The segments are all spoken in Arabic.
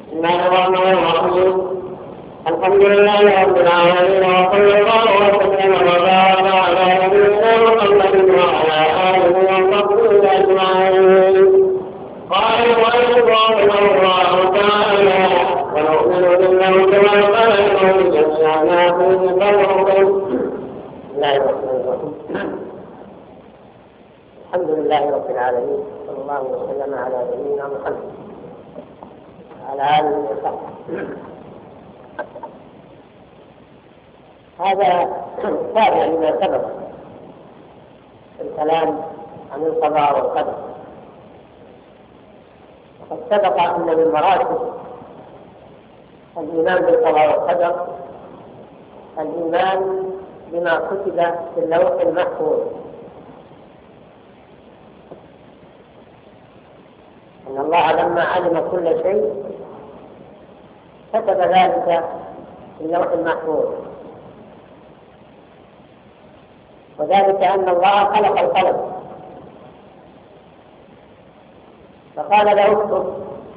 بسم الله الرحمن الرحيم. الحمد لله رب العالمين، وصلى الله وسلم وبارك على نبينا محمد وعلى اله وصحبه اجمعين. قال المؤلف رحمه الله تعالى: ونؤمن بالله كما قال جميعا فيه فضل. الحمد لله رب العالمين، صلى الله وسلم على نبينا محمد على آله وصحبه. هذا تابع لما سبق في الكلام عن القضاء والقدر. وقد سبق أن من مراتب الإيمان بالقضاء والقدر الإيمان بما كتب في اللوح المحفوظ، أن الله لما علم كل شيء كتب ذلك في اللوح المحفوظ، وذلك أن الله خلق القلم فقال له اكتب،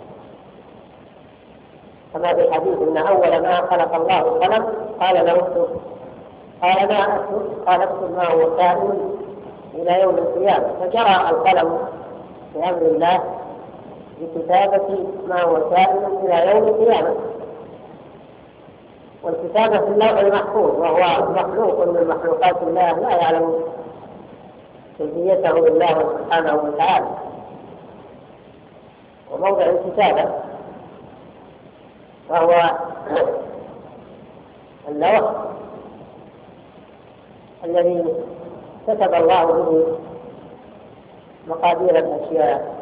كما في الحديث إن أول ما خلق الله القلم قال له اكتب، قال ما أكتب؟ قال اكتب ما هو كائن إلى يوم القيامة، فجرى القلم بأمر الله بكتابة ما هو كائن إلى يوم القيامة. والكتابة في اللوح المحفوظ، وهو مخلوق من مخلوقات الله لا يعلم كيفيته إلا هو سبحانه وتعالى. وموضع الكتابة وهو اللوح الذي كتب الله به مقادير الأشياء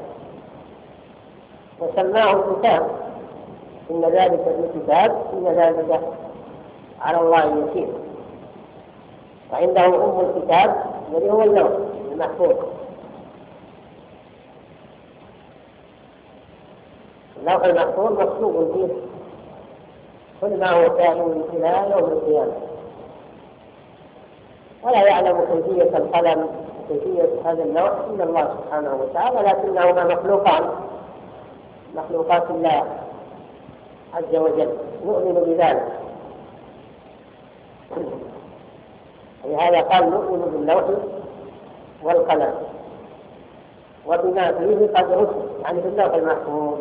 وسماه الكتاب، إن ذلك في كتاب إن ذلك على الله يسير. وعنده أم الكتاب الذي هو اللوح المحفوظ. اللوح المحفوظ مكتوب فيه كل ما هو كائن إلى يوم القيامة، ولا يعلم كيفية القلم وكيفية هذا اللوح إلا الله سبحانه وتعالى، لكنهما مخلوقات الله عز وجل، نؤمن بذلك. ولهذا قال نؤمن باللوح والقلم وبما فيه قد رسل، يعني باللوح المحفوظ.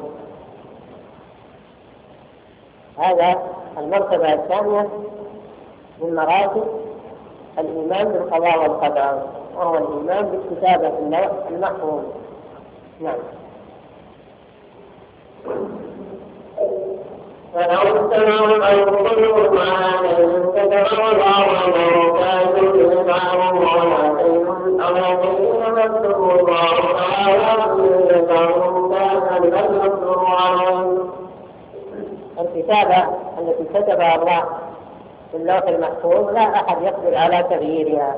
هذا المرتبة الثانية من مراتب الإيمان بالقضاء والقدر، وهو الإيمان بالكتابة في اللوح المحفوظ. نعم. فلو استمعوا الأرض عليهم كتب الله وبركاته معهم ولكن الأرضين مكتب الله تعالى لهم كان لم يكتبوا عليهم. الكتابة التي كتبها الله في اللوح المحفوظ لا أحد يقدر على تغييرها.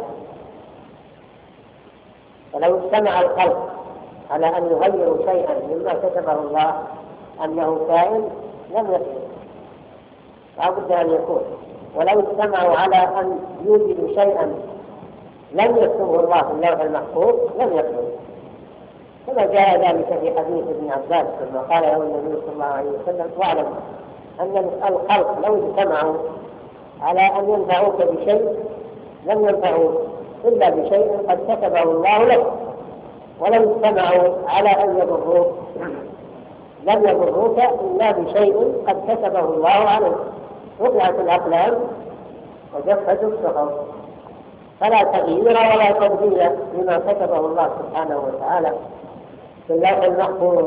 فلو اجتمع الخلق على أن يغيروا شيئا مما كتبه الله أنه كائن لم يكن، لا بد أن يكون. ولو اجتمعوا على أن يوجدوا شيئا لم يكتبه الله في اللوح المحفوظ لم يكن، كما جاء ذلك في حديث ابن عباس لما قال له النبي صلى الله عليه وسلم: واعلم أن الخلق لو اجتمعوا على أن ينفعوك بشيء لم ينفعوك إلا بشيء قد كتبه الله لك، ولو اجتمعوا على أن يضروك لم يضروك إلا بشيء قد كتبه الله عليك. رفعت الأقلام وجفت الصحف، فلا تغيير ولا تبديل لما كتبه الله سبحانه وتعالى في اللوح المحفوظ.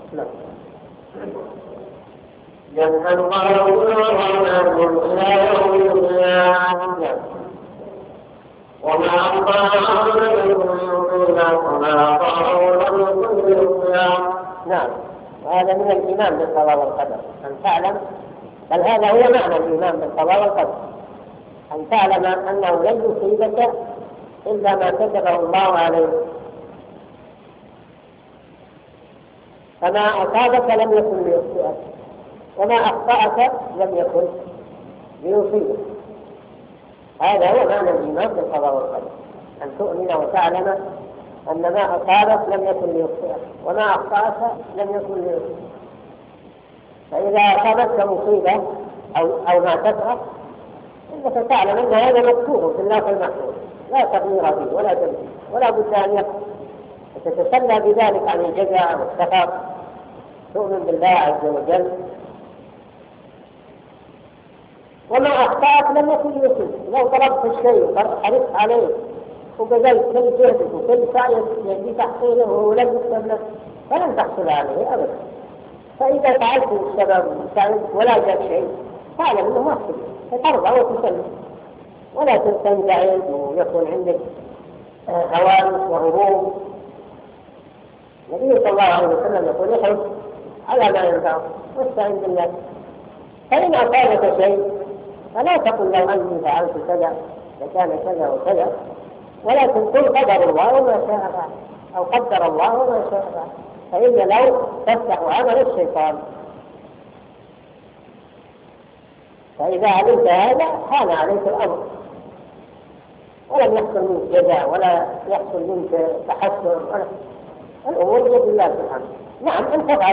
جنة الله ورحمة إلى يوم القيامة وما أخطأ منكم يؤمنا وما أخطأه لم يكن للقيامة. نعم، وهذا من الإيمان بالقضاء والقدر، أن تعلم، بل هذا هو معنى الإيمان بالقضاء والقدر، أن تعلم أنه لن يصيبك إلا ما كتبه الله عليك، فما أصابك لم يكن ليخطئك وما أخطأك لم يكن ليصيبك. هذا هو معنى الإيمان بالقضاء والقدر، أن تؤمن وتعلم أن ما أصابك لم يكن ليخطئك وما أخطأك لم يكن ليصيبك. فإذا أصابتك مصيبة أو ما تكره إنك تعلم أن هذا مكتوب في اللوح المحفوظ، لا تغيير فيه ولا تبديل، ولا بد أن يقع، وتتسلى بذلك عن الجزع والسخط، تؤمن بالله عز وجل. وما أخطأك لم يكن يصيب. لو طلبت الشيء وحرصت عليه وبذلت كل جهدك وكل سعيك بتحصيله ولم يكتب لك فلن تحصل عليه أبدا. فإذا فعلت السبب ولا جاء شيء فاعلم أنه ما حصل، فترضى وتسلم ولا تنزعج ويكون عندك هوانس وهروب. النبي صلى الله عليه وسلم يقول احرص على ما ينفعك واستعن بالله. فإن أصابك شيء فلا تقل لو أني فعلت كذا لكان كذا وكذا، ولكن قل قدر الله وما شاء فعل، أو قدر الله وما شاء فعل، فإن لو تفتح عمل الشيطان. فإذا علمت هذا حان عليك الأمر، ولم يحصل منك جزاء ولا يحصل منك تحسر، الأمور بيد الله سبحانه. نعم أن تفعل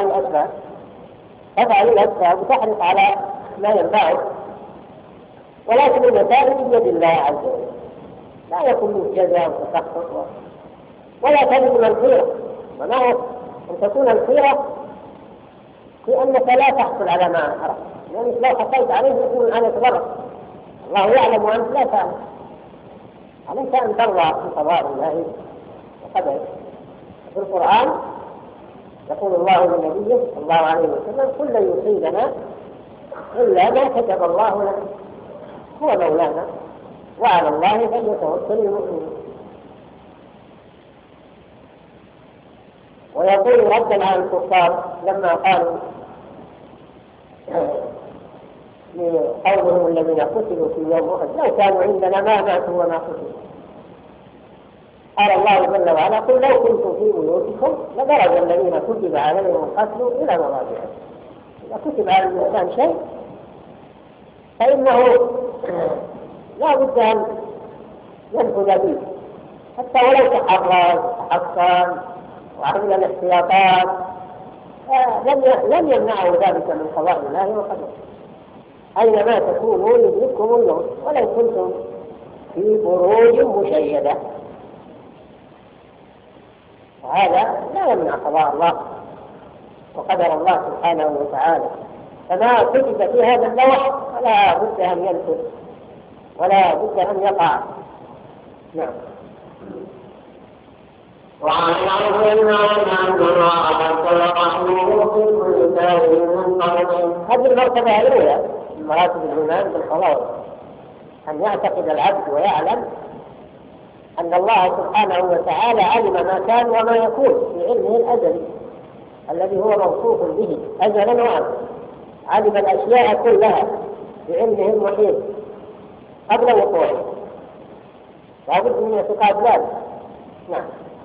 الأسباب وتحرص على ما ينفعك، ولكن المسائل بيد الله عز وجل، لا يكون منك جزاء وتسخط ولا تجد الخيرة. ومعنى أن تكون الخيرة في أنك لا تحصل على ما أردت، يعني لو حصلت عليه يكون أنا تضرر، الله يعلم وأنت لا تعلم. عليك أن ترضى بقضاء الله وقدره. في القرآن يقول الله لنبيه صلى الله عليه وسلم كل يصيبنا إلا ما كتب الله لنا هو مولانا وعلى الله فليتوكل المؤمنون. ويقول ردا على الكفار لما قالوا لقومهم الذين قتلوا في يوم أحد لو كانوا عندنا ما ماتوا وما قتلوا، قال الله جل وعلا قل لو كنتم في بيوتكم لدرج الذين كتب عليهم القتل إلى مضاجعهم. إذا كتب على الإنسان شيء فإنه لا بد أن ينفذ به، حتى ولو تحصن وعمل الاحتياطات لم يمنعه ذلك من قضاء الله وقدره. أينما تكونوا يدرككم الموت ولو كنتم في بروج مشيدة، وهذا لا يمنع قضاء الله وقدر الله سبحانه وتعالى. فما كتب في هذا اللوح فلا بد أن ينفذ ولا بد أن يقع. نعم. وعن هذه المرتبة الأولى من مراتب الإيمان بالقضاء، أن يعتقد العبد ويعلم أن الله سبحانه وتعالى علم ما كان وما يكون في علمه الأزلي الذي هو موصوف به أزلا وأبدا. علم الأشياء كلها بعلمه المحيط قبل وقوعه، لابد من اعتقاد ذلك. نعم.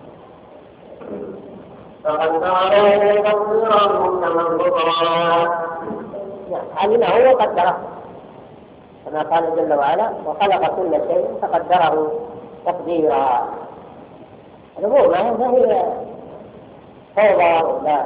علمه وقدره كما قال جل وعلا وخلق كل شيء فقدره تقديرا. الأمور ما هي فوضى، لا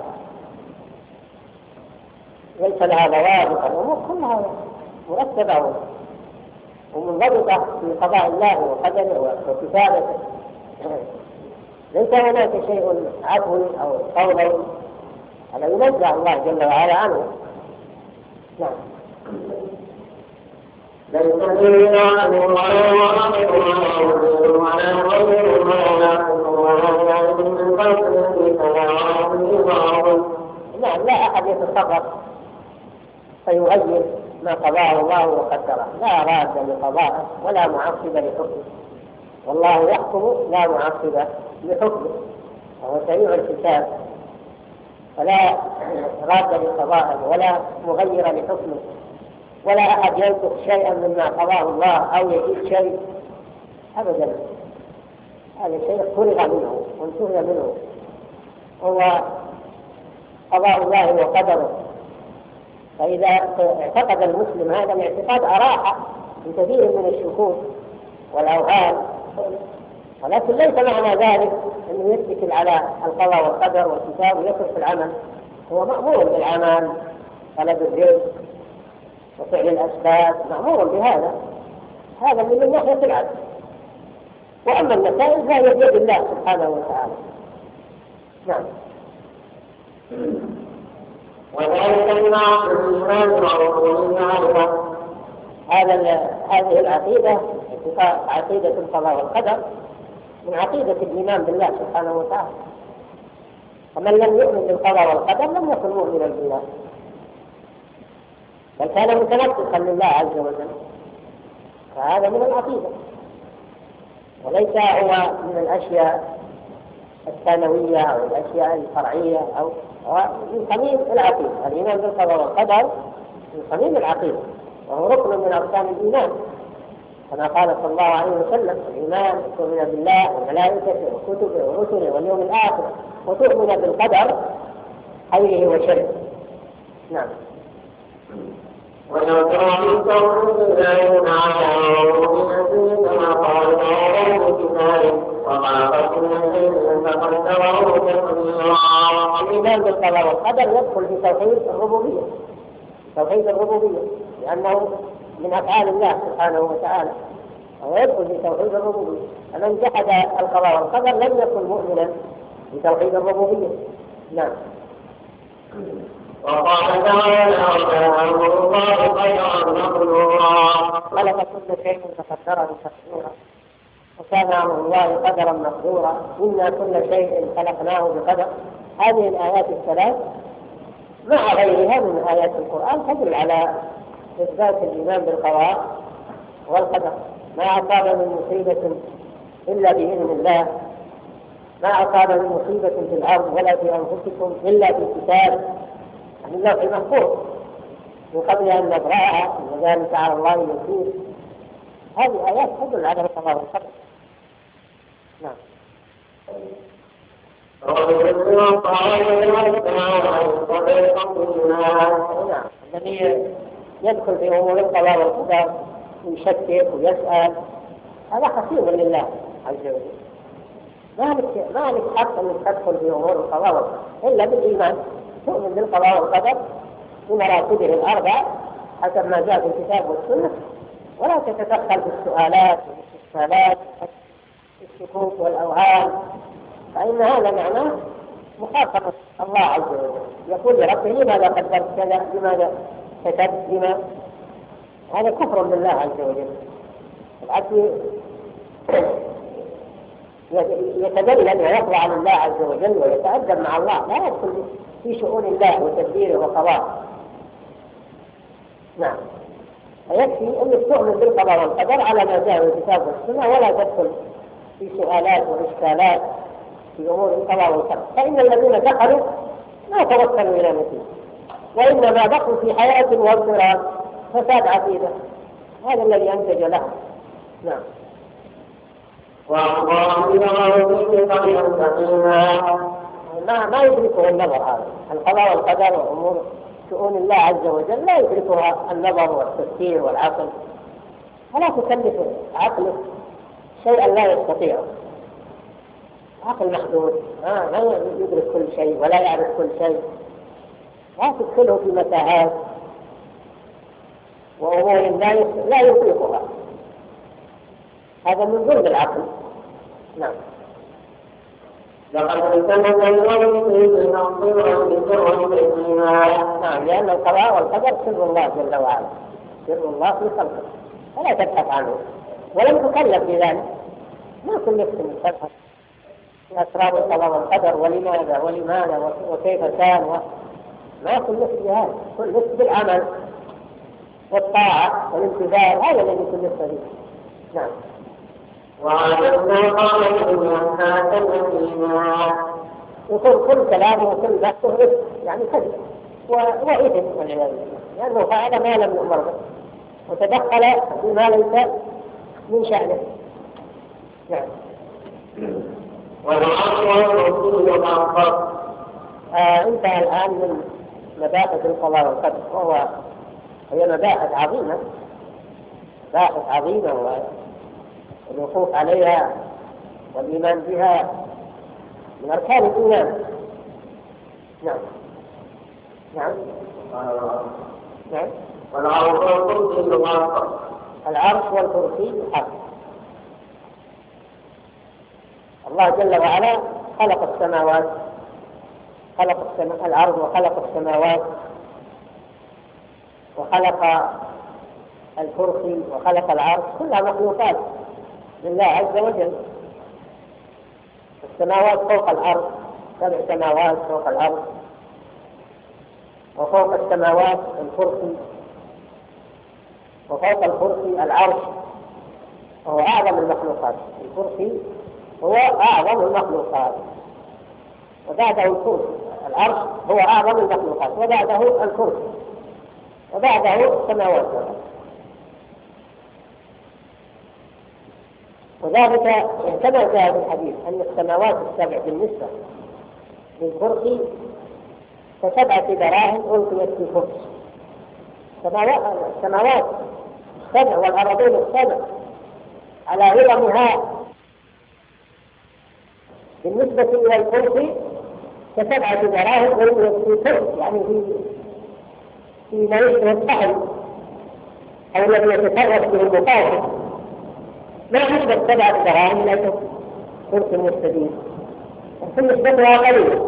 ليس لها ضوابط، الأمور كلها مرتبة ومنضبطة في قضاء الله وقدره وكتابته. ليس هناك شيء عفو أو فوضى هذا ينزع الله جل وعلا عنه. نعم. ليس الذين آمنوا ولا يعلمون ولا غيرهم ولا يعلمون من قبل في سماوات. نعم، لا أحد يتصرف فيغير ما قضاه الله وقدره، لا راد لقضائه ولا معقب لحكمه، والله يحكم لا معقب لحكمه وهو سريع الحساب، فلا راد لقضائه ولا مغير لحكمه، ولا أحد ينسخ شيئا مما قضاه الله أو يزيد شيء أبدا. هذا شيء فرغ منه وانتهى منه، هو قضاء الله وقدره. فإذا اعتقد المسلم هذا الاعتقاد أراح من كثير من الشكوك والأوهام، ولكن ليس معنى ذلك أنه يتكل على القضاء والقدر والكتاب ويترك العمل. هو مأمور بالعمل طلب الرزق وفعل الأسباب مأمور بهذا، هذا من ناحية العدل. وأما النتائج فهي بيد الله سبحانه وتعالى. نعم. وذلك من عقل الإيمان ورسوله هذه العقيدة عقيدة القضاء والقدر من عقيدة الإيمان بالله سبحانه وتعالى. ومن لم يؤمن بالقضاء والقدر لم يكن مؤمنا بالله، بل كان متنقصا لله عز وجل. فهذا من العقيدة وليس هو من الأشياء الثانوية أو الأشياء الفرعية، أو من صميم العقيدة. الإيمان بالقضاء والقدر من صميم العقيدة، وهو ركن من أركان الإيمان، كما قال صلى الله عليه وسلم: الإيمان تؤمن بالله وملائكته وكتبه ورسله واليوم الآخر وتؤمن بالقدر خيره وشره. نعم. ولو كان التوحيد لا ينعى كما قال الله في كتابه وما قتلنا الإنس فقدره تقديرا. الإيمان بالقضاء والقدر يدخل في توحيد الربوبية، توحيد الربوبية، لأنه من أفعال الله سبحانه وتعالى، ويدخل في توحيد الربوبية. فمن جحد القضاء والقدر لم يكن مؤمنا بتوحيد الربوبية. نعم. وقال تعالى: وكان الله خيرا مقدورا. خلق كل شيء فقدره تقديرا وكان أمر الله قدرا مقدورا. إنا كل شيء خلقناه بقدر. هذه الآيات الثلاث مع غيرها من آيات القرآن تدل على إثبات الإيمان بالقضاء والقدر. ما أصاب من مصيبة إلا بإذن الله، ما أصاب من مصيبة في الأرض ولا في أنفسكم إلا في كتاب من اللوح المحفوظ من قبل أن نبرأها، وذلك على الله يسير. هذه آيات تدل على القضاء والقدر. نعم. الذي يدخل في أمور القضاء والقدر ويشكك ويسأل هذا خصيص لله عز وجل. ما لك حق أن تدخل في أمور القضاء والقدر إلا بالإيمان، تؤمن بالقضاء والقدر بمراتبه الأربع حسب ما جاء في الكتاب والسنة، ولا تتدخل في السؤالات والاستفسارات الشكوك والأوهام، فإن هذا معناه مخاطبة الله عز وجل. يقول لربه: لماذا قدرت كذا؟ لماذا كتبت؟ لما؟ هذا كفر بالله عز وجل. العبد يتذلل ويخضع لله عز وجل ويتأدب مع الله، لا يدخل في شؤون الله وتدبيره وقضاءه. نعم. فيكفي أن تؤمن بالقضاء والقدر على ما جاء في الكتاب والسنة، ولا تدخل في سؤالات وإشكالات في أمور القضاء والقدر. فإن الذين دخلوا ما توصلوا إلى نتيجة، وإنما بقوا في حياة واضطراب فساد عقيدة، هذا الذي أنتج له. نعم. ما يدركه النظر هذا القضاء والقدر وأمور شؤون الله عز وجل، لا يدركها النظر والتفكير والعقل، فلا تكلف عقله شيئا لا يستطيعه. عقل محدود لا يدرك كل شيء ولا يعرف كل شيء، لا تدخله في متاهات وأمور لا يطيقها، هذا من ظلم العقل. نعم. لقد التمس اليوم في نصيرا بسر الإيمان. نعم، لأن القضاء والقدر سر الله جل وعلا، سر الله في خلقه، فلا تبحث عنه ولم تكلف بذلك. ما كل نفس تبحث في أسرار القضاء والقدر ولماذا وكيف كان ما كل نفس بهذا، كل نفس بالعمل والطاعة والامتثال، هذا الذي كل نفس به. نعم. وعلمنا قال إنها الإيمان. يكون كل كلامه وكل بحثه يعني كذب وإثم والعياذ بالله، لأنه فعل ما لم يؤمر به وتدخل بما ليس من شأنه. نعم. انتهى الآن من مباحث القضاء والقدر، هي مباحث عظيمة، والوقوف عليها والإيمان بها من أركان الإيمان. نعم. نعم. نعم. والعرش والكرسي حق. العرش والكرسي حق. الله جل وعلا خلق السماوات، خلق الأرض وخلق السماوات وخلق الكرسي وخلق العرش، كلها مخلوقات لله عز وجل. السماوات فوق الأرض، 7 سماوات فوق الأرض، وفوق السماوات الكرسي، وفوق الكرسي العرش وهو أعظم المخلوقات. الكرسي هو أعظم المخلوقات، وبعده الكرسي. العرش هو أعظم المخلوقات، وبعده الكرسي، وبعده السماوات والأرض. وذلك كما جاء في الحديث أن السماوات ال7 بالنسبة للكرسي ك7 دراهم ألقيت في كرسي. السماوات 7 والأرضين 7 على عظمها بالنسبة إلى الكرسي ك7 دراهم ألقيت في كرسي، يعني في ما يشبه الطحن أو الذي يتصرف به المقاتل، ما نسبة 7 دراهم إلى كرسي مستدير، لكن نسبتها قليلة.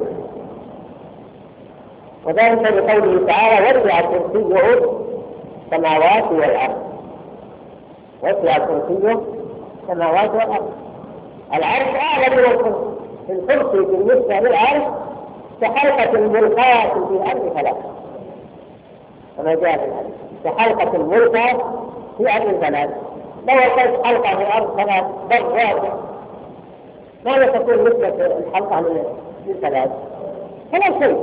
وذلك بقوله تعالى: وسع كرسيه السماوات والأرض. وسع كرسيه السماوات والأرض. العرش أعلى من الكرسي. الكرسي بالنسبة للعرش كحلقة الملقاة في الأرض 3، كما جاء في الحديث: كحلقة الملقاة في أرض 3. لو وقعت حلقة في الأرض 3 ضربات، ماذا تكون نسبة الحلقة لل3؟ فلا شيء.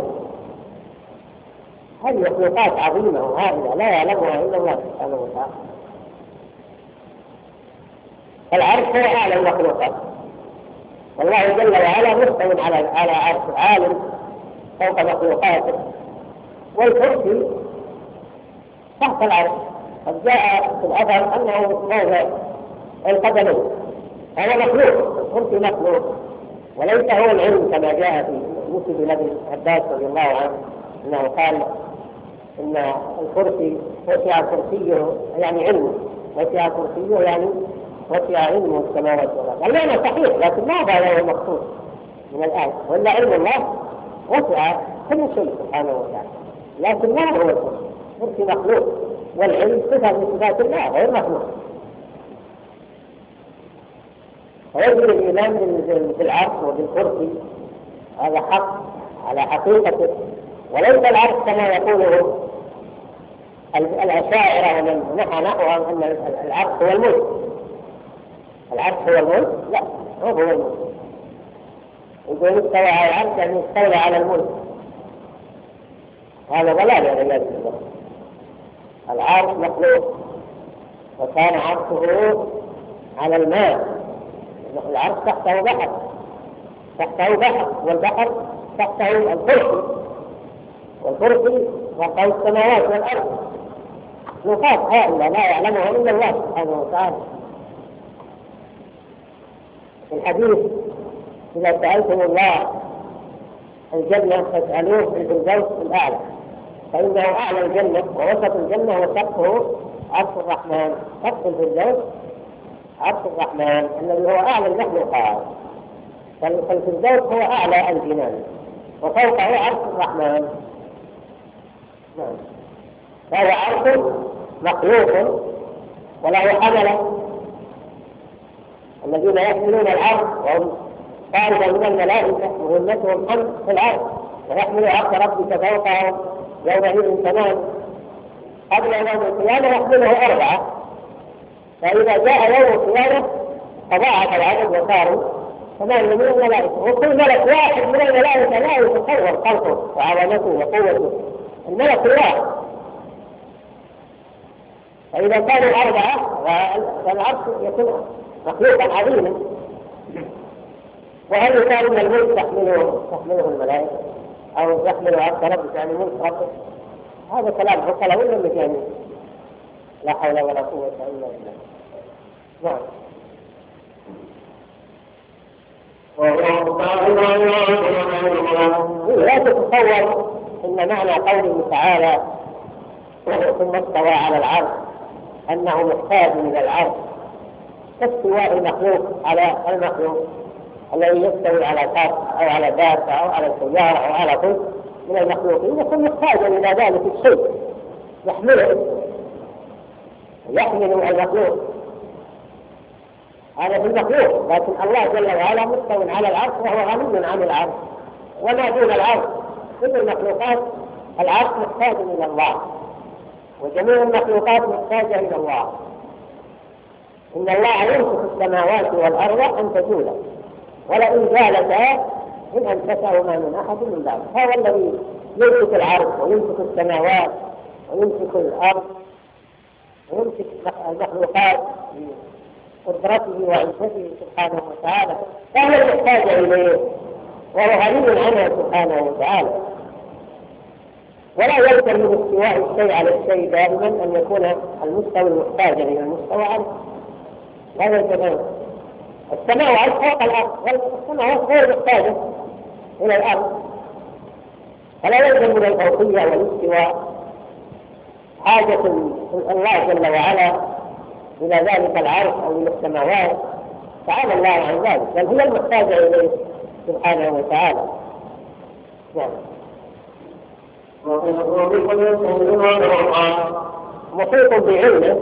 هذه مخلوقات عظيمة وهائلة لا يعلمها إلا الله سبحانه وتعالى. العرش هو أعلى المخلوقات، والله جل وعلا مستوٍ على عرش عالٍ فوق مخلوقاته. والكرسي تحت العرش. قد جاء في الأثر أنه موضع القدمين، هذا مخلوق. الكرسي مخلوق وليس هو العلم كما جاء في مسند ابن عباس رضي الله عنه أنه قال إن الكرسي وسع كرسيه يعني علمه، وسع كرسيه يعني وسع علمه السماوات والأرض. المعنى صحيح، لكن ما هذا هو المقصود من الآية، وإلا علم الله وسع كل شيء سبحانه وتعالى، لكن ما هو الكرسي مخلوق، والعلم صفة من صفات الله غير مخلوق. ويجب الإيمان بالعرش وبالكرسي، هذا حق على حقيقته، وليس العرش كما يقوله الأشاعرة ومن نحى نحوهم أن العرش هو الملك. العرش هو الملك؟ لا، ما هو الملك. يقول استوى على العرش يعني استولى على الملك، هذا ضلال والعياذ بالله. العرش مخلوق، وكان عرشه على الماء. العرش تحته بحر، والبحر تحته الكرسي، والكرسي فوق السماوات والأرض. مخلوقات هائلة لا يعلمها إلا الله سبحانه وتعالى. في الحديث: إذا سألتم الله الجنة فاسألوه في الفردوس الأعلى، فإنه أعلى الجنة ووسط الجنة وسقفه عرش الرحمن. سقف الفردوس عرش الرحمن الذي هو أعلى المخلوقات، فالفردوس هو أعلى الجنان وفوقه عرش الرحمن. نعم. فهو عرش مخلوق وله حملة، الذين يحملون العرش وهم طائفة من الملائكة مهمتهم حمل في العرش، ويحمل عرش ربك فوقهم يومئذ تمام. قبل يوم القيامة يحمله 4، فإذا جاء يوم القيامة تضاعف العدد وصاروا 8 من الملائكة، وكل ملك واحد من الملائكة لا يتصور خلقه وعظمته وقوته. الملك واحد، فإذا كانوا 4 فالعرش يكون مخلوقا عظيما. وهل يقال ان الملك تحمله الملائكه او يحمل عرش ربك يعني ملك ربك؟ هذا كلام عقلاء ولا مجانين؟ لا حول ولا قوه الا بالله. نعم. لا تتصور إن معنى قوله تعالى ثم استوى على العرش أنه محتاج إلى العرش كاستواء المخلوق على المخلوق الذي يستوي على شخص أو على دابة أو على سيارة أو على طفل من المخلوقين يكون محتاجا إلى ذلك الشيء يحمل المخلوق. هذا في المخلوق، لكن الله جل وعلا مستو على العرش وهو غني عن العرش وما دون العرش. كل المخلوقات العرش محتاج إلى الله، وجميع المخلوقات محتاجة إلى الله. إن الله يمسك السماوات والأرض أن تزولا ولئن زالتا إن أمسكهما من أحد من بعد. هذا الذي يمسك العرش ويمسك السماوات ويمسك الأرض ويمسك المخلوقات بقدرته وعزته سبحانه وتعالى، فهو المحتاج إليه وهو غني عنه سبحانه وتعالى. ولا يلزم من استواء الشيء على الشيء دائما أن يكون المستوى محتاجا إلى المستوى عنه، لا يلزم. السماوات فوق الأرض والسماوات غير محتاجة إلى الأرض، فلا يلزم من الفوقية والاستواء حاجة الله جل وعلا إلى ذلك العرش أو إلى السماوات، تعالى الله عن ذلك، بل هي المحتاجة إليه سبحانه وتعالى. نعم. محيط بعلمه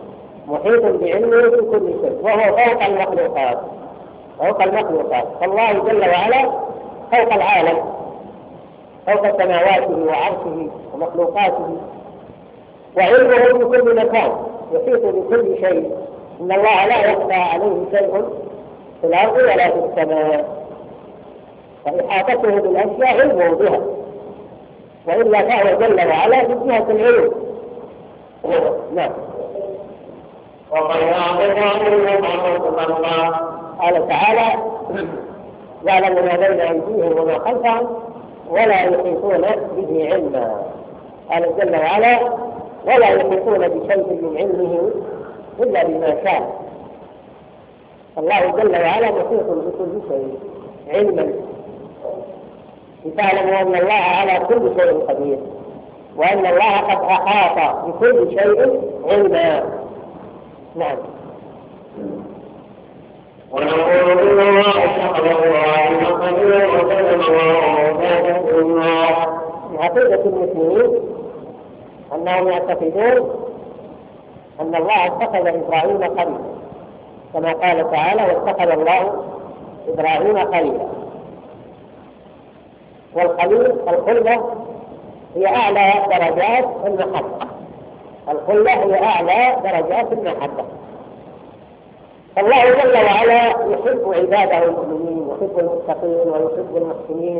في كل شيء، وهو فوق المخلوقات. فالله جل وعلا فوق العالم، فوق سماواته وعرشه ومخلوقاته، وعلمه في كل مكان يحيط بكل شيء. إن الله لا يخفى عليه شيء في الأرض ولا في السماء، فإحاطته بالأشياء علمه بها، وإلا فهو جل وعلا من جهة العلم. نعم. قال تعالى يعلم ما بين أيديهم وما خلفهم ولا يحيطون به علما. قال جل وعلا ولا يحيطون بشيء من علمه إلا بما شاء. الله جل وعلا محيط بكل شيء علما، لتعلموا أن الله على كل شيء قدير، وأن الله قد أحاط بكل شيء علما. نعم. ونقول إن الله اتخذ الله خليلا وكلم الله. من عقيدة المسلمين أنهم يعتقدون أن الله اتخذ إبراهيم خليلا، كما قال تعالى واتخذ الله إبراهيم خليلا. والخليل الخلة هي أعلى درجات المحبة، الخلة هي أعلى درجات المحبة. فالله جل وعلا يحب عباده المؤمنين، يحب المتقين ويحب المحسنين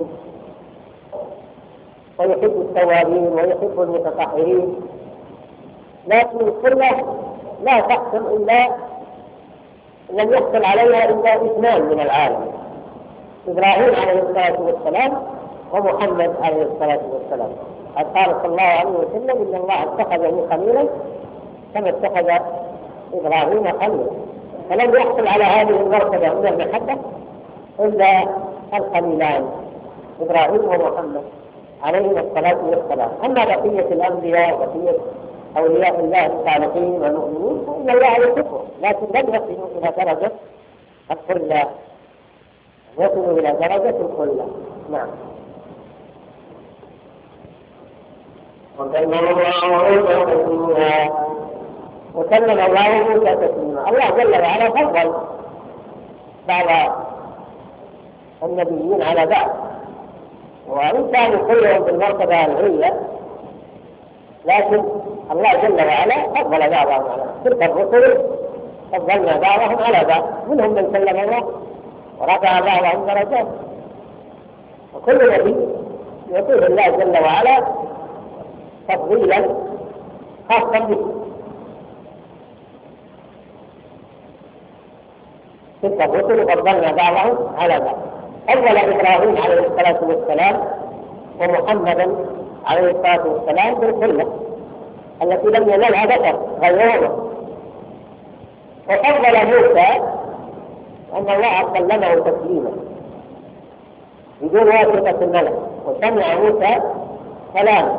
ويحب التوابين ويحب المتطهرين، لكن الخلة لا تحصل إلا لم يحصل عليها إلا اثنان من العالم، إبراهيم عليه الصلاة والسلام ومحمد عليه الصلاة والسلام. قد قال صلى الله عليه وسلم إن الله اتخذني خليلا كما اتخذ إبراهيم خليلا. فلم يحصل على هذه المرتبة من المحبة إلا الخليلان إبراهيم ومحمد عليهم الصلاة والسلام. أما بقية الأنبياء وبقية أولياء الله الصالحين والمؤمنين فإن الله يحبهم، لكن لم يصلوا إلى درجة الخلة، يصلوا إلى درجة الخلة. نعم. وكلم الله موسى تكليما. الله جل وعلا فضل بعض النبيين على بعض، وإن كانوا كلهم بالمرتبة العليا، لكن الله جل وعلا فضل بعضهم على تلك الرسل، فضلنا بعضهم على بعض، منهم من كلم الله ورفع بعضهم درجات، وكل نبي يعطيه الله جل وعلا تفضيلا خاصا به. تلك الرسل فضلنا بعضهم على بعض. أول إبراهيم عليه الصلاة والسلام ومحمدا عليه الصلاة والسلام بالخلة التي لم ينالها بشر غيره. وفضل موسى أن الله كلمه تكليما بدون واسطة الملك، وسمع موسى كلام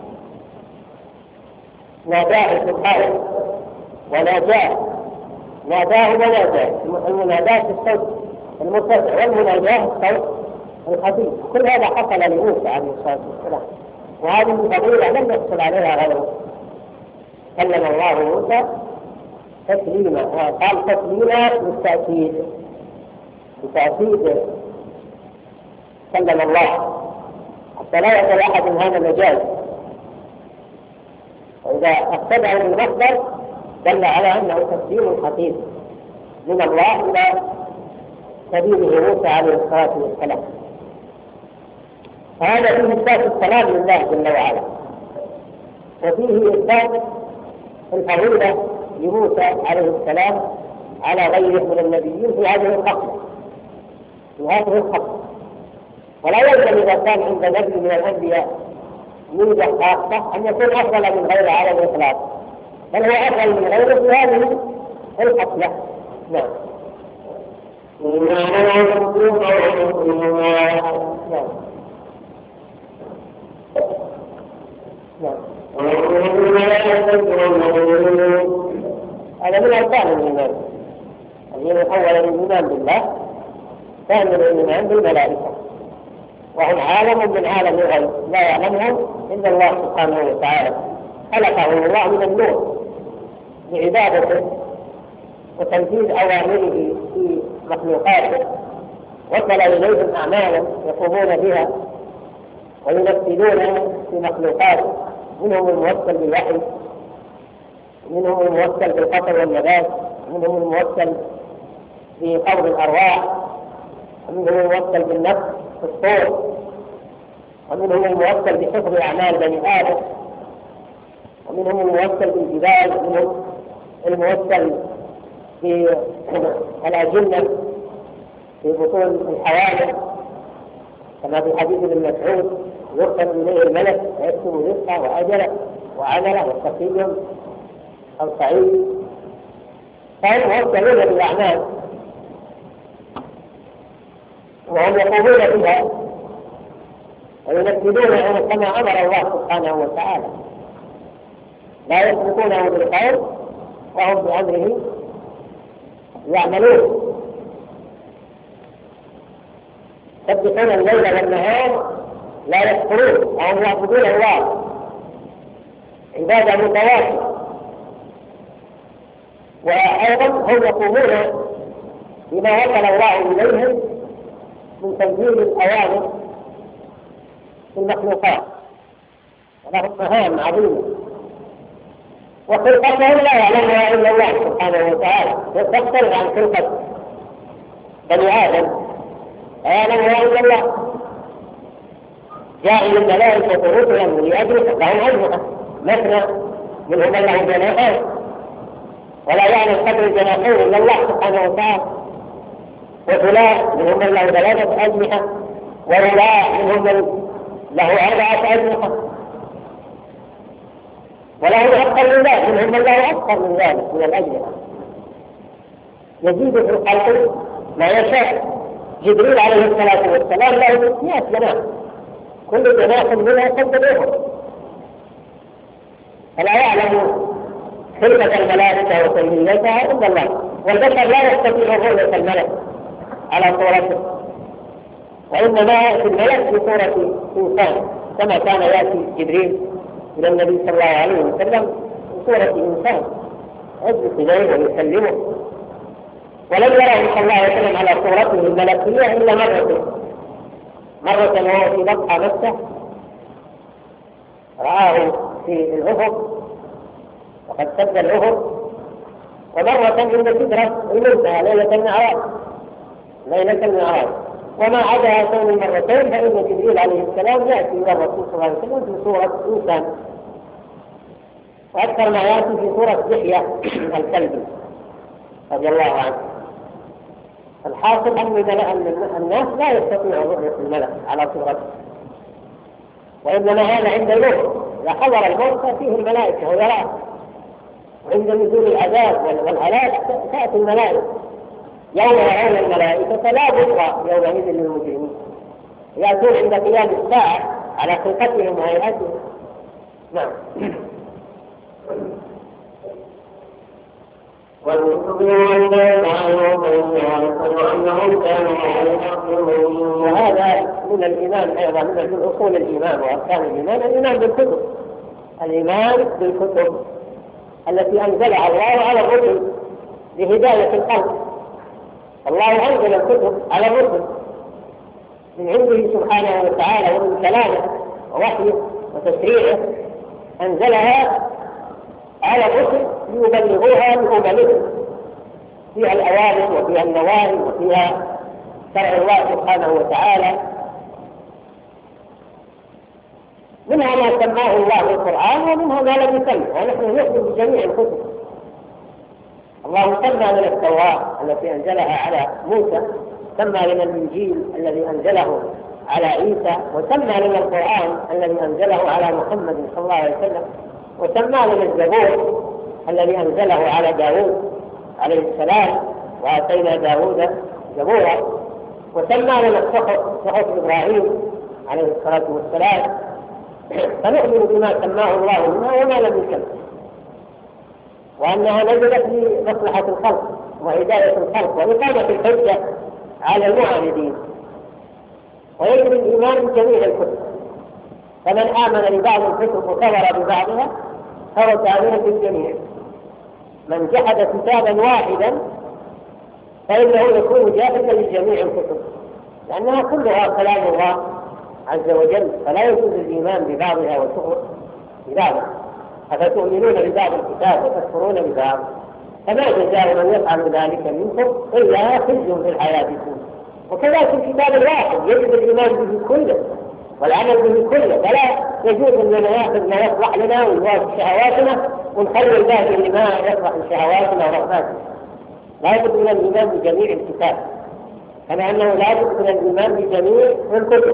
ناداه في القائل وناداه، ناداه وناداه، المناداة الصوت المرتفع والمناداة الصوت الخفيف، كل هذا حصل لموسى عليه الصلاة والسلام، وهذه فضيلة لم يحصل عليها غيره. كلم الله موسى تكليما، وقال تكليما بالتأكيد، بتأكيد كلم الله، حتى لا يقول أحد من هذا المجاز، وإذا اقتدعوا بالمصدر دل على أنه تسليم خفيف من الله إلى سبيله موسى عليه الصلاة والسلام. فهذا فيه إثبات السلام لله جل وعلا، وفيه إثبات الفضيلة لموسى عليه السلام على غيره من النبيين في هذه الخطوة، ولا يلزم إذا كان عند نبي من الأنبياء ميزة خاصة أن يكون أفضل من غيره على الإطلاق، بل هو أفضل من غيره في هذه الخطوة. نعم. هذا من أركان الإيمان، أولا الإيمان بالله، ثانيا الإيمان بالملائكة، وهم عالم من عالم الغيب لا يعلمهم إلا الله سبحانه وتعالى، خلقهم الله من النور لعبادته وتنفيذ أوامره في مخلوقاته، وصل إليهم أعمالا يقومون بها وينفذونها في مخلوقاته، منهم الموكل بالوحي، منهم الموكل بالقطر والنبات، منهم الموكل بقبض الأرواح، ومنهم الموكل بالنفس في الصور، ومنهم الموكل بحفظ أعمال بني آدم، ومنهم الموكل بالجبال، ومنهم الموكل بالأجنة في بطون الحوادث، كما في حديث ابن مسعود يرسل إليه الملك ويكتب رزقه وأجله وعمله وشقي أو سعيد، فهم موكلون بالأعمال وهم يقومون بها وينفذونها كما أمر الله سبحانه وتعالى، لا يسبقونه بالقول وهم بأمره يعملون، يسبحون الليل والنهار لا يكفرون، وهم يعبدون الله عبادة متواصلة، وأيضا هم يقومون بما وصل الله إليهم من تنزيل الأوامر في المخلوقات، ولهم مهام عظيمة، وخلقتهم لا يعلمها إلا الله سبحانه وتعالى، تختلف عن خلقة بني آدم لا يعلمها إلا الله. جاء الملائكة رسلا لأجل لهم أجنحة مثنى، منهم من له جناحين، ولا يعلم قدر الجناحين إلا الله سبحانه وتعالى، وفلان منهم من له 3 أجنحة، وفلان منهم من له 4 أجنحة، وله أكثر من ذلك، منهم من له أكثر من ذلك من الأجنحة، يزيد في الخلق ما يشاء. جبريل عليه الصلاة والسلام له 100 جناح، كل جناح منها تدبيره، فلا يعلم خلقة الملائكة وكيفيتها إلا الله، والبشر لا يستطيع رؤية الملك على صورته، وإنما يأتي الملك في صورة إنسان، كما كان يأتي جبريل إلى النبي صلى الله عليه وسلم في صورة إنسان يجلس إليه ويسلمه، ولم يره صلى الله عليه وسلم على صورته الملكية إلا مرة وهو في بطحة مكة رآه في الأفق وقد سد الأفق، ومرة عند سدرة المنتهى ليلة المعراج، وما عدا هاتين المرتين فإن جبريل عليه السلام يأتي إلى الرسول صلى الله عليه وسلم في صورة إنسان، وأكثر ما يأتي في صورة دحية الكلب رضي الله عنه. الحاصل أن الناس لا يستطيعون رؤية الملك على صورته، وإنما هذا عند الموت، إذا حضر الموت فيه الملائكة ويراه، وعند نزول العذاب والهلاك تأتي الملائكة، يوم يرون الملائكة لا بشرى يومئذ للمجرمين، يأتون عند قيام الساعة على خلقتهم وهيئتهم. نعم. وهذا من الإيمان أيضا، من أصول الإيمان وأركان الإيمان، الإيمان بالكتب، الإيمان بالكتب التي أنزلها الله على الرسل لهداية الخلق. الله أنزل الكتب على الرسل من عنده سبحانه وتعالى ومن كلامه ووحيه وتشريعه، أنزلها على الرسل ليبلغوها لأممهم فيها الأوامر وفيها النواهي وفيها شرع الله سبحانه وتعالى، منها ما سماه الله القرآن ومنها ما لم يسمه، ونحن نؤمن بجميع الكتب. الله سمى من التوراة التي أنزلها على موسى، سمى من الإنجيل الذي أنزله على عيسى، وسمى من القرآن الذي أنزله على محمد صلى الله عليه وسلم، وسمى من الزبور الذي أنزله على داود عليه السلام، وآتينا داود زبورا، وسمى من صحف إبراهيم عليه الصلاة والسلام. فنؤمن بما سماه الله منها وما لم يسمه، وأنها نزلت لمصلحة الخلق وهداية الخلق وإقامة الحجة على المعاندين. ويجب الإيمان بجميع الكتب، فمن آمن ببعض الكتب وكفر ببعضها فهو كافر بالجميع. من جحد كتابا واحدا فإنه يكون جاحدا لجميع الكتب، لأنها كلها كلام الله عز وجل، فلا يجوز الإيمان ببعضها والكفر ببعض. أفتؤمنون ببعض الكتاب وتكفرون ببعض، فما جزاء من يفعل ذلك منكم إلا خزي في الحياة الدنيا. وكذلك الكتاب الواحد يجب الإيمان به كله والعمل به كله، فلا يجوز أننا نأخذ ما يصلح لنا ويوافق شهواتنا ونخلي الباقي لما يصلح لشهواتنا ورغباتنا. لا بد من الإيمان بجميع الكتاب، كما أنه لا بد من الإيمان بجميع الكتب.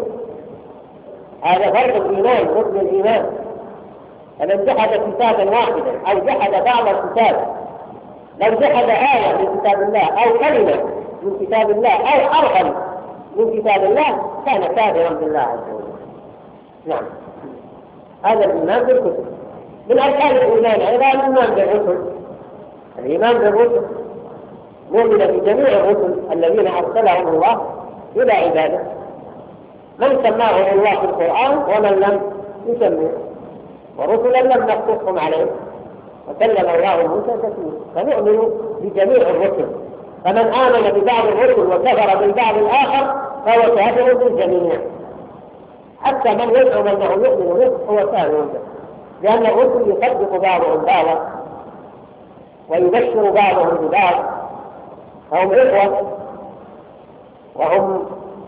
هذا فرق الإيمان، ركن الإيمان. فمن جحد كتابا واحدا أو جحد بعض الكتاب، لو جحد آية من كتاب الله أو كلمة من كتاب الله أو حرفا من كتاب الله كان كافرا بالله عز وجل. نعم، هذا الإيمان بالكتب. من أركان الإيمان أيضا الإيمان بالرسل. الإيمان بالرسل، نؤمن بجميع الرسل الذين أرسلهم الله إلى عباده، من سماه الله في القرآن ومن لم يسمه، ورسلا لم نقصهم عليه، وكلم الله موسى تكليما. فنؤمن بجميع الرسل، فمن آمن ببعض الرسل وكفر بالبعض الآخر فهو كافر بالجميع، حتى من يزعم أنه يؤمن به هو كافر به، لأن الرسل يصدق بعضهم بعضا ويبشر بعضهم ببعض، فهم إخوة وهم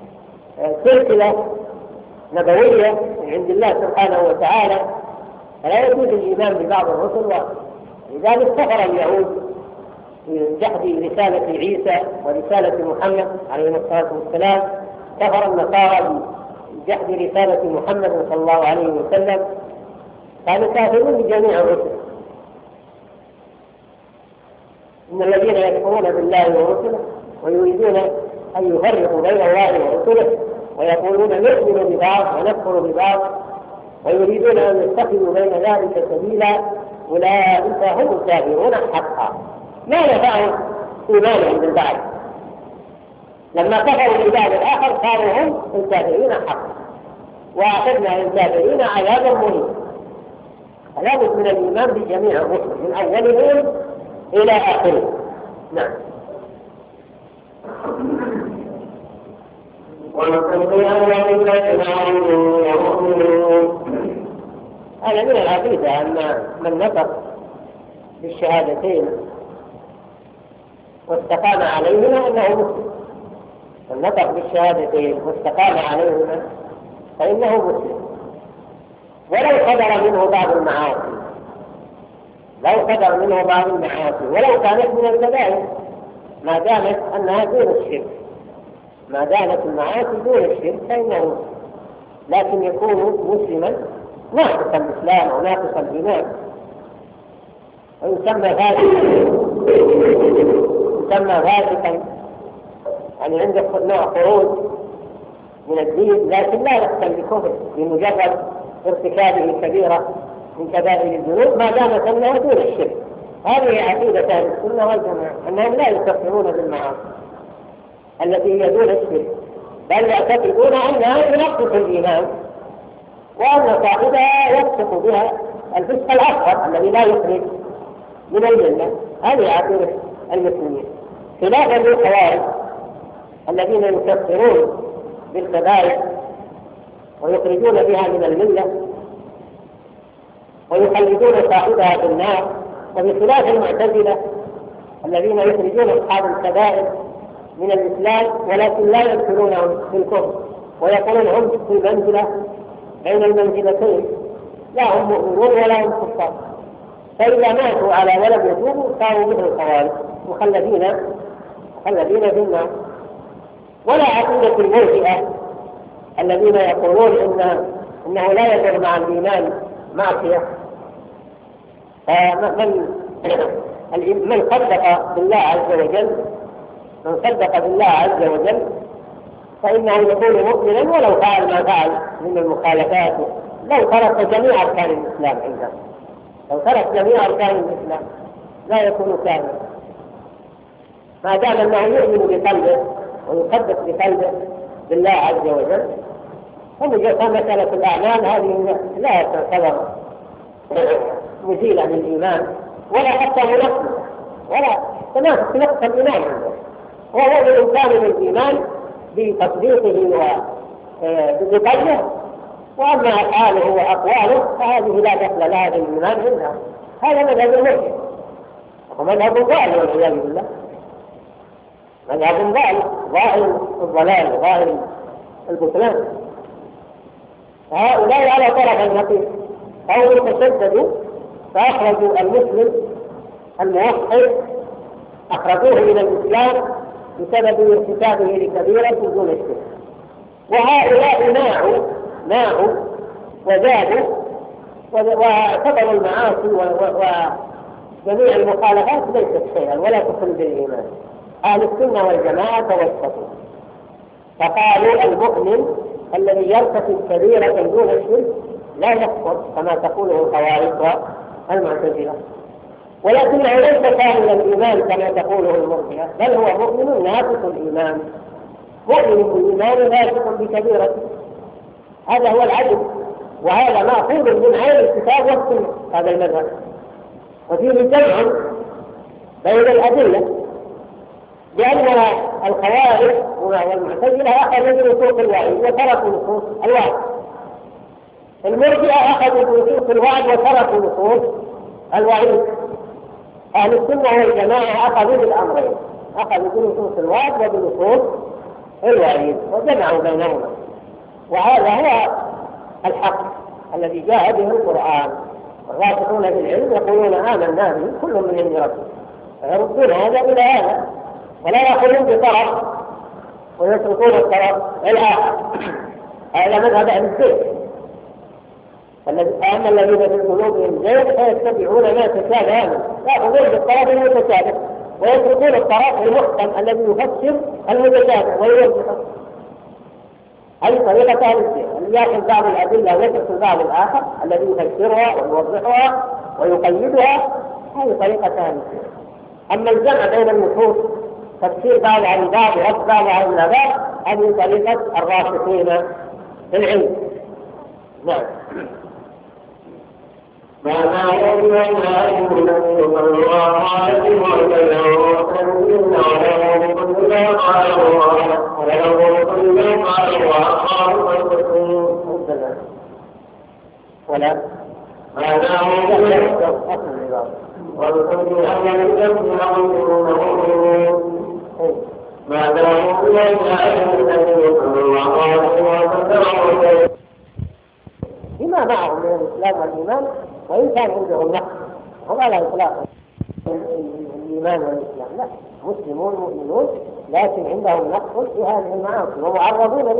سلسلة نبوية من عند الله سبحانه وتعالى، فلا يجوز الإيمان ببعض الرسل. ولذلك كفر اليهود في جحد رسالة عيسى ورسالة محمد عليه الصلاة والسلام، كفر النصارى بجحد رسالة محمد صلى الله عليه وسلم، كانوا كافرون بجميع الرسل. إن الذين يكفرون بالله ورسله ويريدون أن يفرقوا بين الله ورسله ويقولون نؤمن ببعض ونكفر ببعض ويريدون أن يتخذوا بين ذلك سبيلا أولئك هم الكافرون حقا. ما نفعهم إيمانهم بالبعض، لما كفروا بالبعض الآخر صاروا هم الكافرين حقا، وأعتدنا للكافرين عذابا مهينا. فلا بد من الإيمان بجميع الرسل من أولهم إلى آخره. نعم. هذا من العقيدة أن من نطق بالشهادتين واستقام عليهما أنه مسلم، من نطق بالشهادتين واستقام عليهما فإنه مسلم، ولو صدر منه بعض المعاصي، ولو كانت من الكبائر، ما دامت أنها دون الشرك، ما دامت المعاصي دون الشرك فإنه مسلم، لكن يكون مسلما ناقصا الإسلام أو ناقصا الإيمان، ويسمى فاسقا، يعني عنده نوع خروج من الدين، لكن لا يقتل بكفر بمجرد ارتكابه كبيرة من كبائر الذنوب ما دامت أنها دون الشرك. هذه عقيدة أهل السنة والجماعة، أنهم لا يكفرون بالمعاصي التي هي دون الشرك، بل يعتقدون أنها تنقص الإيمان وأن صاحبها يفسق بها الفسق الأكبر الذي لا يخرج من الملة. هذه عقيدة المسلمين، خلافا للخوارج الذين يكفرون بالكبائر ويخرجون بها من الملة ويخلدون صاحبها في النار، وبخلاف المعتزلة الذين يخرجون أصحاب الكبائر من الإسلام ولكن لا يدخلونهم في الكفر، ويقولون هم في المنزلة بين المنزلتين، لا هم مؤمنون ولا هم كفار، فإذا ماتوا على ولم يتوبوا صاروا مثل الخوارج مخلدين في النار. ولا عقيدة المرجئة الذين يقولون إنه لا يضر مع الإيمان معصية. من صدق بالله عز وجل فإنه يكون مؤمنا ولو فعل ما فعل من المخالفات، لو ترك جميع أركان الإسلام عنده، لو ترك جميع أركان الإسلام لا يكون كافرا ما دام أنه يؤمن بقلبه ويصدق بقلبه بالله عز وجل. فمسألة الأعمال هذه لا تعتبر مزيلة للإيمان ولا حتى منقصة ولا تنقص الإيمان عنده. وهو بالإمكان من الإيمان بتصديقه وبقلبه، وأما أفعاله وأقواله فهذه لا دخل لها بالإيمان منها. هذا مذهب المرجئة، ومذهب ضال والعياذ بالله، مذهب ضال ظاهر الضلال ظاهر البطلان. هؤلاء على طرف النقيض، أو تشددوا فأخرجوا المسلم الموحد أخرجوه من الإسلام بسبب ارتكابه لكبيرة دون الشرك. وهؤلاء ناعوا وزادوا واعتبروا المعاصي وجميع المخالفات ليست شيئا ولا تدخل بالإيمان. أهل السنة والجماعة توسطوا فقالوا المؤمن الذي يرتكب كبيرة دون الشرك لا يكفر كما تقوله الخوارج والمعتزلة، ولكنه ليس كامل الإيمان كما تقوله المرجئة، بل هو مؤمن ناقص الإيمان، مؤمن بالإيمان ناقص بكبيرة. هذا هو العدل، وهذا مأخوذ من عين الكتاب والسنة هذا المذهب. وفيه جمع بين الأدلة، لأن الخوارج والمعتزلة أخذوا بنصوص الوعيد وتركوا نصوص الوعد، المرجئة أخذوا بنصوص الوعد وتركوا نصوص الوعيد. أهل السنة والجماعة أخذوا بالأمرين، أخذوا بنصوص الوعد وبنصوص الوعيد وجمعوا بينهما، وهذا هو الحق الذي جاء به القرآن. الراسخون في العلم يقولون آمنا به كل من عند ربنا، فيردون هذا إلى هذا ولا يأخذون بطرف ويتركون الطرف الآخر. هذا مذهب أهل الزيغ. أما الذين في قلوبهم زيغ فيتبعون ما تشابه منه، يأخذون بالطرف المتشابه ويتركون الطرف المحكم الذي يفسر المتشابه ويوضحه. هذه طريقة أهل الزيغ، الذي يأخذ بعض الأدلة ويترك بعض الآخر الذي يفسرها ويوضحها ويقيدها. هذه طريقة أهل الزيغ. أما الجمع بين النصوص تفسير بعض عن بعض ورد بعض عن بعض، هذه طريقة الراسخين في العلم. نعم. ما يؤمن الذي صلى الله عليه وسلم وسلم على كل ما قال وله كل ما قال وأخبار الرسول ولا هذا هو والحكم أن ما داموا الذي صلى الله عليه وسلم بما معهم من الإسلام والإيمان، وإن كان عندهم نقص هم على إطلاق الإيمان والإسلام، لا، مسلمون مؤمنون لكن عندهم نقص في هذه المعاصي ومعرضون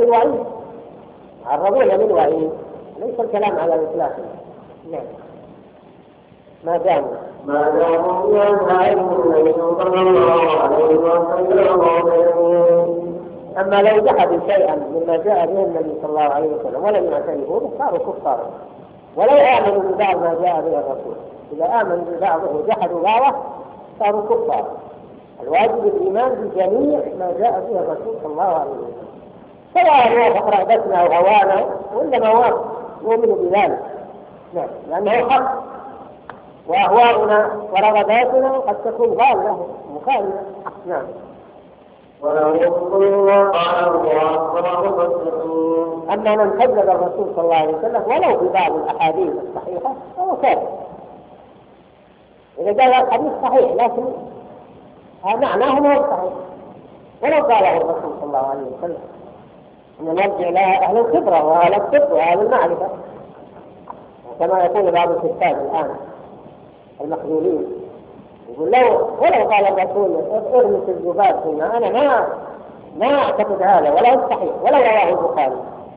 للوعيد، ليس الكلام على الإطلاق. نعم. ما داموا النبي صلى الله عليه وسلم أما لو جحدوا شيئا مما جاء به النبي صلى الله عليه وسلم ولم يعترفوا به صاروا كفارا، ولو آمنوا ببعض ما جاء به الرسول. إذا آمنوا ببعضه وجحدوا بعضه صاروا كفارا. الواجب الإيمان بجميع ما جاء به الرسول صلى الله عليه وسلم، سواء وافق رغبتنا أو هوانا ولا ما وافق نؤمن بذلك. نعم، لأنه حق، وأهواؤنا ورغباتنا قد تكون ضالة مخالفة. نعم. أما من كذب الرسول صلى الله عليه وسلم ولو ببعض الأحاديث الصحيحة فهو كاذب. إذا قال الحديث صحيح لكن معناه ما هو صحيح ولو قاله الرسول صلى الله عليه وسلم، أن نرجع إلى أهل الخبرة وأهل الطب وأهل المعرفة، كما يقول بعض الكتاب الآن المخذولين، يقول ولو قال الرسول ارمس الذباب هنا، أنا ما أعتقد هذا ولا هو صحيح ولو رواه البخاري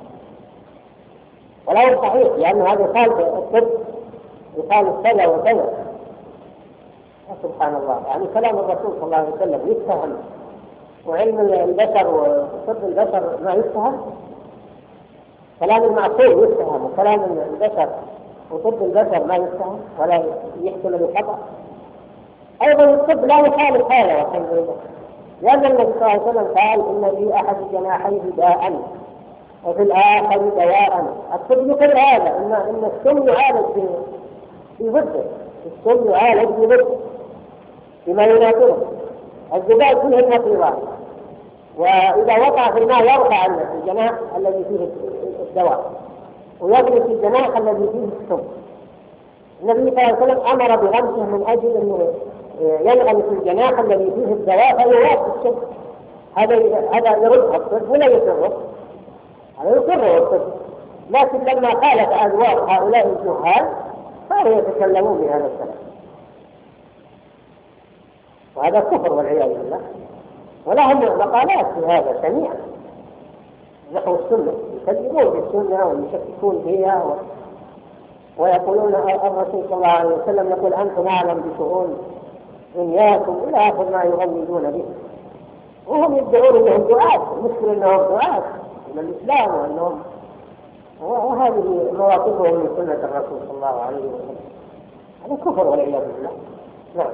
ولا هو صحيح، لأنه هذا يقال الطب يقال كذا وكذا. سبحان الله، يعني كلام الرسول صلى الله عليه وسلم يتهم وعلم البشر وطب البشر ما يتهم، كلام المعصوم يتهم وكلام البشر وطب البشر ما يتهم ولا يحكم بالخطأ. أيضا الطب لا يخالف هذا والحمد لله، لأن النبي صلى الله عليه وسلم قال إن في أحد جناحيه داء وفي الآخر دواء. الطب يقول هذا إن السم يعالج بضده، السم يعالج بضده بما يناسبه. الذباب فيه النقيضان، وإذا وقع في الماء يرفع الجناح الذي فيه الدواء ويغمس الجناح الذي فيه السم. النبي صلى الله عليه وسلم أمر بغمسه من أجل أنه يلغمس الجناح الذي فيه الدواء فيوافق السم. هذا يردها الطب ولا يسره، هذا يسره الطب. لكن لما خالف أذواق هؤلاء الجهال صاروا يتكلمون بهذا الكلام، وهذا كفر والعياذ بالله. ولهم مقالات في هذا سميعة نحو السنة، يكذبون بالسنة ويشككون فيها ويقولون الرسول صلى الله عليه وسلم يقول أنتم أعلم بشؤون دنياكم إلى آخر ما يغمدون به، وهم يدعون أنهم دعاة. المشكلة أنهم دعاة من الإسلام وهذه مواقفهم من سنة الرسول صلى الله عليه وسلم. هذا كفر والعياذ بالله. نعم.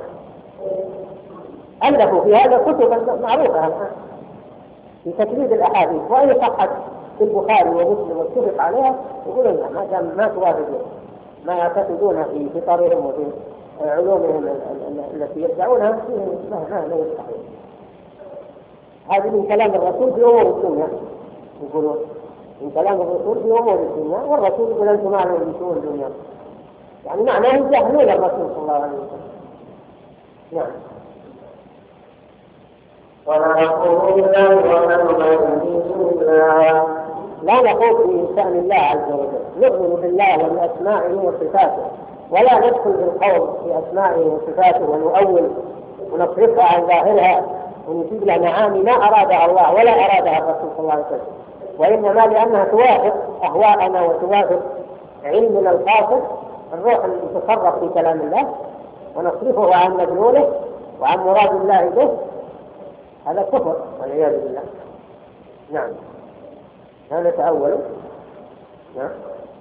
ألفوا في هذا كتبا معروفة الآن في تكذيب الأحاديث، وإن صحت في البخاري ومسلم واتفق عليها يقولون ما توافق ما يعتقدون في فطرهم وفي علومهم التي يدعونها ما يستحيل. هذا من كلام الرسول في أمور الدنيا، يقولون من كلام الرسول في أمور الدنيا، والرسول يقول أنتم أعلم بشؤون الدنيا، يعني معناه يجهلون الرسول صلى الله عليه وسلم. نعم. لا نقول في شأن الله عز وجل، نؤمن بالله وبأسمائه وصفاته، ولا ندخل بالقول في أسمائه وصفاته ونؤول ونصرفها عن ظاهرها ونجيب لها معاني ما أرادها الله ولا أرادها الرسول صلى الله عليه وسلم، وإنما لأنها توافق أهواءنا وتوافق علمنا الخاص الروح المتصرف في كلام الله، ونصرفه عن مدلوله وعن مراد الله به. هذا كفر والعياذ بالله. نعم. هذا تأول. نعم.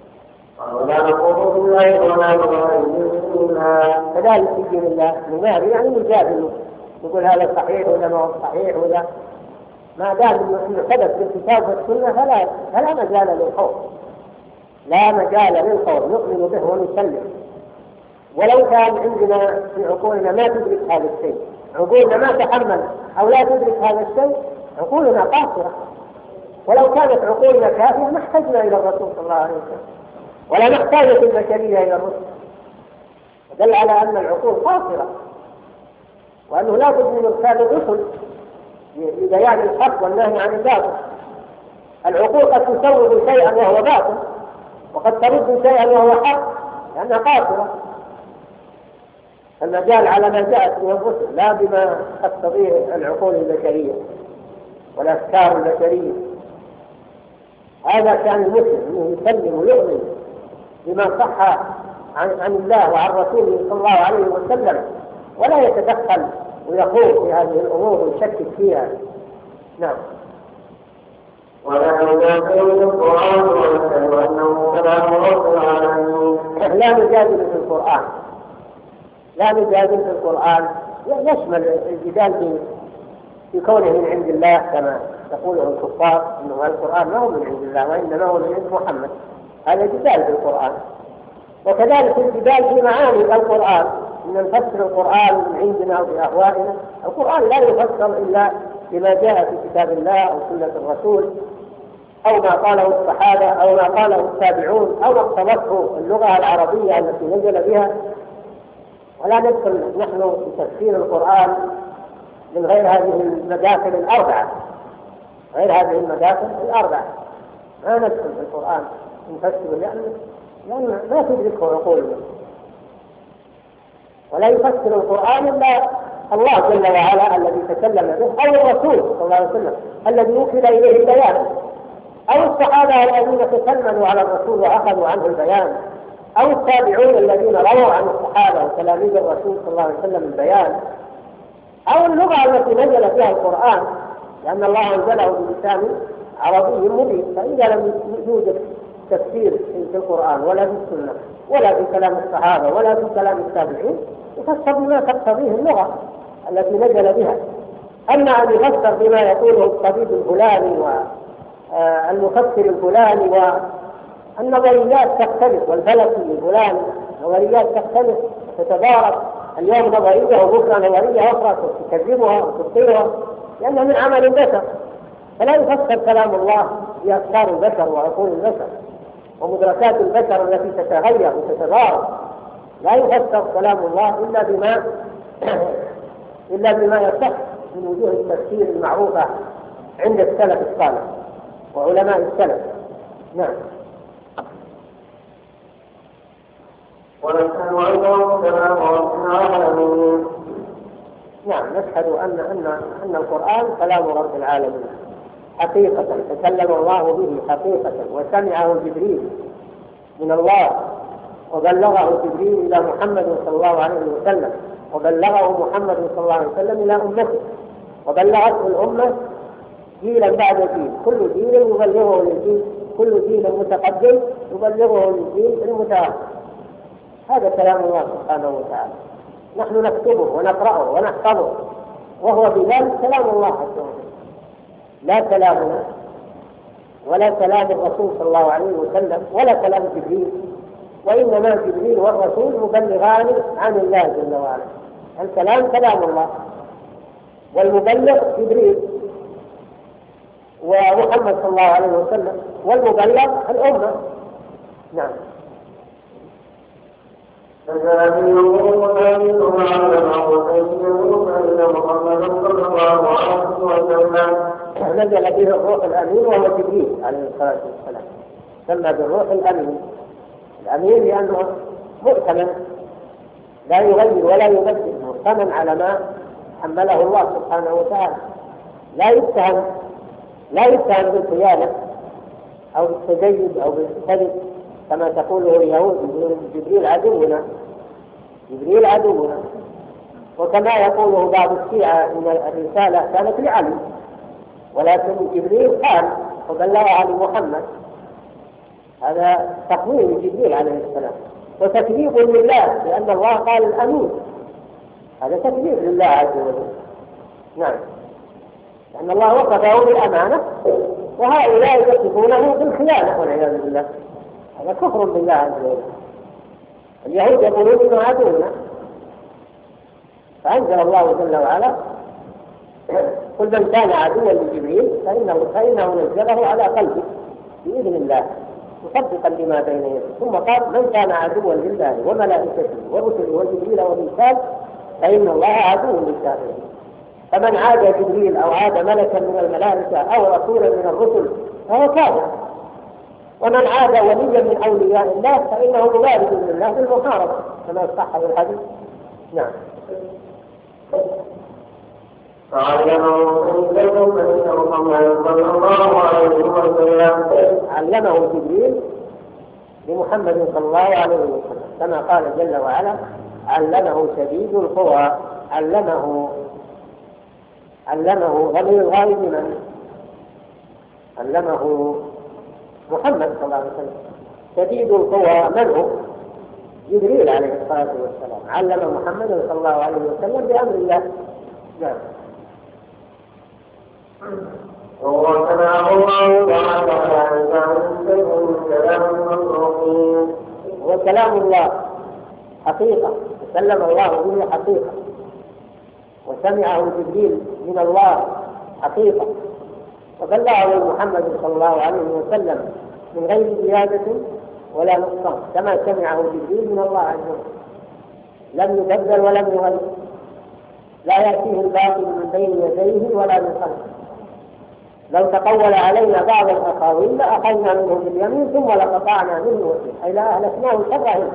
كذلك في دين الله نماري يعني نجادل، نقول هذا صحيح ولا ما هو صحيح ولا ما دام انه ثبت بالكتاب والسنه فلا مجال للخوف، لا مجال للخوف، نؤمن به ونسلم. ولو كان عندنا في عقولنا ما تدرك هذا الشيء، عقولنا ما تحمل أو لا تدرك هذا الشيء، عقولنا قاصرة. ولو كانت عقولنا كافية ما احتجنا إلى الرسول صلى الله عليه وسلم، ولا نحتاج البشرية إلى الرسل. دل على أن العقول قاصرة، وأنه لا بد من إرسال الرسل لبيان الحق والنهي عن الباطل. العقول قد تسوغ شيئا وهو باطل، وقد ترد شيئا وهو حق، لأنها قاصرة. المجال على ما جاءت من الرسل، لا بما تقتضيه العقول البشرية والأفكار البشرية. هذا كان المسلم أنه يسلم ويؤمن بما صح عن الله وعن رسوله صلى الله عليه وسلم، ولا يتدخل ويخوض في هذه الأمور ويشكك فيها. نعم. ولا نجادل القرآن ونشهد أنه كلام رب العالمين. لا نجادل في القرآن، لا نجادل في القرآن يشمل الجدال في كونه من عند الله كما يقوله الكفار انه القرآن ما هو من عند الله وانما هو من عند محمد، هذا جدال بالقرآن. وكذلك الجدال في معاني القرآن، ان نفسر القرآن من عندنا وبأهوائنا. القرآن لا يفسر الا بما جاء في كتاب الله او سنة الرسول او ما قاله الصحابة او ما قاله التابعون او ما اقتضته اللغة العربية التي نزل بها. ولا ندخل نحن في تفسير القرآن من غير هذه المداخل الأربعة، غير هذه المداخل الأربعة ما ندخل في القرآن نفسر، لأن ما تدركه عقولنا. ولا يفسر القرآن إلا الله جل وعلا الذي تكلم به، أو الرسول صلى الله عليه وسلم الذي وكل إليه البيان، أو الصحابة الذين تكلموا على الرسول وأخذوا عنه البيان، أو التابعون الذين رووا عن الصحابة وتلاميذ الرسول صلى الله عليه وسلم البيان، أو اللغة التي نزل فيها القرآن، لأن الله أنزله بلسان عربي مبين. فإذا لم يوجد تفسير في القرآن ولا في السنة ولا في كلام الصحابة ولا في كلام التابعين، يفسر بما تقتضيه اللغة التي نزل بها. أما أن يفسر بما يقوله الطبيب الفلاني والمفسر الفلاني، والنظريات تختلف، والفلكي الفلاني نظريات تختلف وتتضارب، اليوم نظرية وبكرة نظرية أخرى تكذبها وتبطلها، لأنها من عمل البشر. فلا يفسر كلام الله بأفكار البشر وعقول البشر ومدركات البشر التي تتغير وتتضارب. لا يفسر كلام الله إلا بما يصح من وجوه التفسير المعروفة عند السلف الصالح وعلماء السلف. نعم. ونشهد أنه كلام رب العالمين. نعم، نشهد أن القرآن كلام رب العالمين حقيقة، تكلم الله به حقيقة، وسمعه جبريل من الله، وبلغه جبريل إلى محمد صلى الله عليه وسلم، وبلغه محمد صلى الله عليه وسلم إلى أمته، وبلغته الأمة جيلا بعد جيل، كل جيل يبلغه للجيل، كل جيل متقدم يبلغه للجيل المتأخر. هذا كلام الله سبحانه وتعالى، نحن نكتبه ونقرأه ونحفظه، وهو بذلك كلام الله عز وجل، لا كلامنا ولا كلام الرسول صلى الله عليه وسلم ولا كلام جبريل، وإنما جبريل والرسول مبلغان عن الله جل وعلا. الكلام كلام الله، والمبلغ جبريل ومحمد صلى الله عليه وسلم، والمبلغ الأمة. نعم. نزل به الروح الأمين وهو جبريل عليه الصلاة والسلام، سمى بالروح الأمين، الأمين لأنه مؤتمن لا يغير ولا يبدل، مؤتمن على ما حمله الله سبحانه وتعالى، لا يتهم بالخيانة أو بالتزيد أو بالكذب كما تقوله اليهود، جبريل عدونا، جبريل عدونا. وكما يقوله بعض الشيعة إن الرسالة كانت لعلي، ولكن جبريل قال وبلغها لمحمد، هذا تقويم جبريل عليه السلام وتكذيب لله، لأن الله قال الأمين، هذا تكذيب لله عز وجل. نعم، لأن الله وصفه بالأمانة، وهؤلاء يصفونه بالخيانة والعياذ بالله، هذا كفر بالله عز وجل. اليهود يقولون إنه عدونا، فأنزل الله جل وعلا قل من كان عدوا لجبريل فإنه نزله على قلبه بإذن الله مصدقا لما بين يديه، ثم قال من كان عدوا لله وملائكته ورسله وجبريل وميكال فإن الله عدو للكافرين. فمن عاد جبريل أو عاد ملكا من الملائكة أو رسولا من الرسل فهو كافر، ومن عاد وليا من أولياء الله فإنه مبارك لله بالمحاربة كما صح في الحديث. نعم. علمه جبريل لمحمد صلى الله عليه وسلم كما قال جل وعلا علمه شديد القوى. علمه ضمير الغائب من علمه محمد صلى الله عليه وسلم. شديد القوى من هو؟ جبريل عليه الصلاة والسلام علم محمد صلى الله عليه وسلم بأمر الله. نعم. هو كلام الله تعالى كلام المخلوقين. هو كلام الله حقيقة، تكلم الله به حقيقة، وسمعه جبريل من الله حقيقة، وبلغه محمد صلى الله عليه وسلم من غير زيادة ولا نقصان، كما سمعه جبريل من الله عز وجل، لم يبدل ولم يغير، لا يأتيه الباطل من بين يديه ولا من خلفه. لو تقول علينا بعض الأقاويل لأخذنا منه باليمين ثم لقطعنا منه الوتين، أي لا أهلكناه شرهم.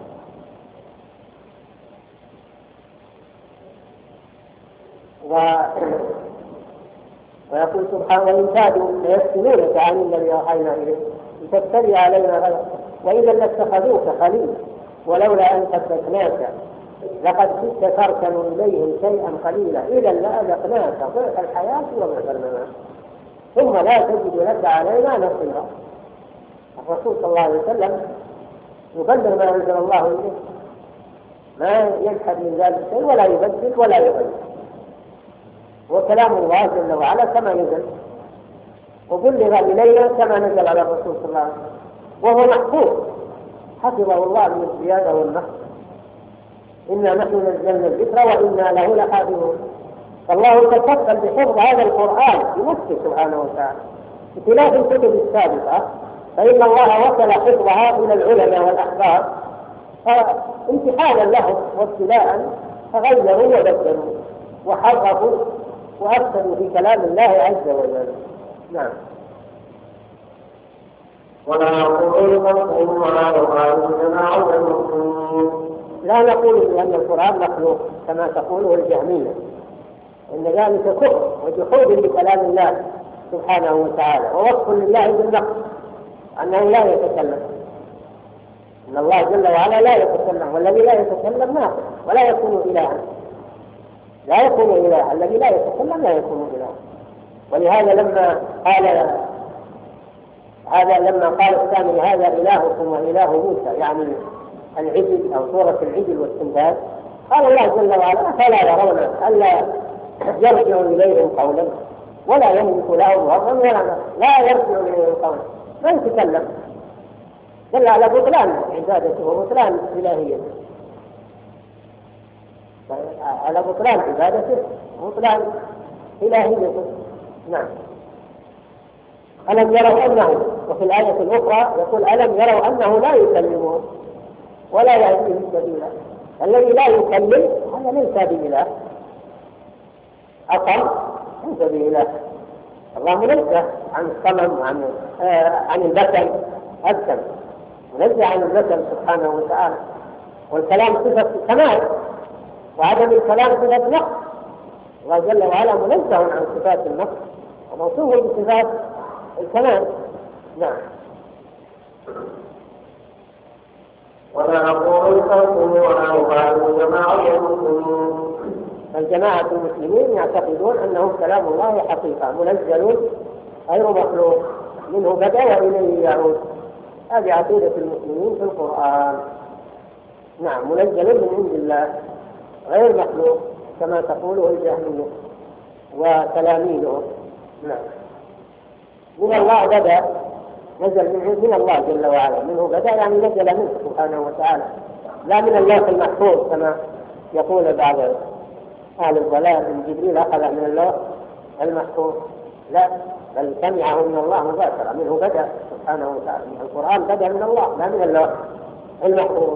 ويقول سبحانه: وإن كادوا ليفتنونك عن الذي أوحينا إليك لتفتري علينا غيره وإذا لاتخذوك خليلا ولولا أن ثبتناك لقد كنت تركن إليهم شيئا قليلا إذا لأذقناك ضعف الحياة وضعف الممات ثم لا تجد لك علينا نصيرا. الرسول صلى الله عليه وسلم يبلغ ما أنزل الله إليه، ما يجحد من ذلك شيء ولا يبدل ولا يغير، وكلام الله جل وعلا كما نزل وبلغ إلينا كما نزل على الرسول صلى الله عليه وسلم، وهو محفوظ حفظه الله من الزيادة والنقص. إنا نحن نزلنا الذكر وإنا له لحافظون. فالله تفضل بحفظ هذا القرآن بنفسه سبحانه وتعالى بخلاف الكتب السابقة، فإن الله وكل حفظها إلى العلماء والأحبار امتحانا لهم وابتلاء، فغيروا وبدلوا وحرفوا وأفسدوا في كلام الله عز وجل. نعم. ولا نقول مخلوق ولا نقال جماعة المسلمين. لا نقول بأن القرآن مخلوق كما تقوله الجهمية، إن ذلك كفر وجحود لكلام الله سبحانه وتعالى ووصف لله بالنقص أنه لا يتكلم. إن الله جل وعلا لا يتكلم، والذي لا يتكلم ناقص ولا يكون إلها، لا يكون إله، الذي لا يتكلم لا يكون إله. ولهذا لما قال الثاني هذا إلهكم وإله موسى، يعني العجل أو صورة العجل والسنداد، قال الله جل وعلا: أفلا يرون ألا يرجع إليهم قولا ولا يملك لهم ضرا ولا نفعا. لا يرجع إليهم قولا، ما يتكلم، دل على بطلان عبادته وبطلان إلهيته، على بطلان عبادته وبطلان إلهيته. نعم. ألم يروا أنه، وفي الآية الأخرى يقول: ألم يروا أنه لا يكلمهم ولا يهديهم سبيلا. الذي لا يكلم هذا ليس بإله، أقل ليس بإله. الله منزه عن الصنم عن البشر، أبدا منزه عن البشر سبحانه وتعالى، والكلام صفة كمال وعدم الكلام صفة نقص. الله جل وعلا منزه عن صفات النقص وموصوف بصفات الكمال. نعم. ولا نقول الخلق ولا نقال جماعة المسلمين. الجماعة المسلمين يعتقدون أنه كلام الله حقيقة منزل غير مخلوق، منه بدأ وإليه يعود. هذه عقيدة المسلمين في القرآن. نعم، منزل من عند الله غير مخلوق كما تقوله الجهمية وتلاميذهم. نعم. من الله بدأ، نزل من الله جل وعلا، منه بدأ يعني نزل منه سبحانه وتعالى، لا من اللوح المحفوظ كما يقول بعض أهل الضلال إن جبريل أخذ من اللوح المحفوظ، لا، بل سمعه من الله مباشرة، منه بدأ سبحانه وتعالى. القرآن بدأ من الله لا من اللوح المحفوظ.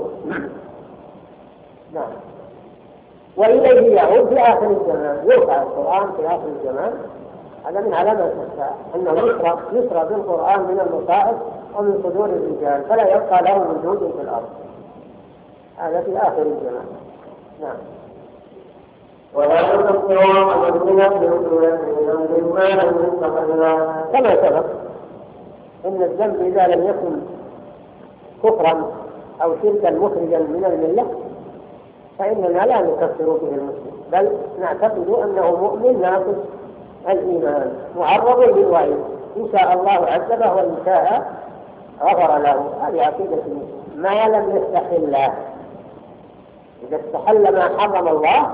نعم. وإليه يعود في آخر الزمان، يرفع القرآن في آخر الزمان. هذا من علامات الساعة أنه يسرى بالقرآن من المصائب ومن صدور الرجال فلا يبقى له وجود في الأرض. هذا في آخر الزمان. نعم. ولا يكفر أحد من الذنوب ما لم يستقبل. كما سبق إن الذنب إذا لم يكن كفرا أو شركا مخرجا من الملة فإننا لا نكفر به المسلم، بل نعتقد أنه مؤمن ناقص الإيمان معرض للوعيد إن شاء الله عذبه وإن شاء غفر له. هذه عقيدة المسلم. ما لم يستحله، إذا استحل ما حرم الله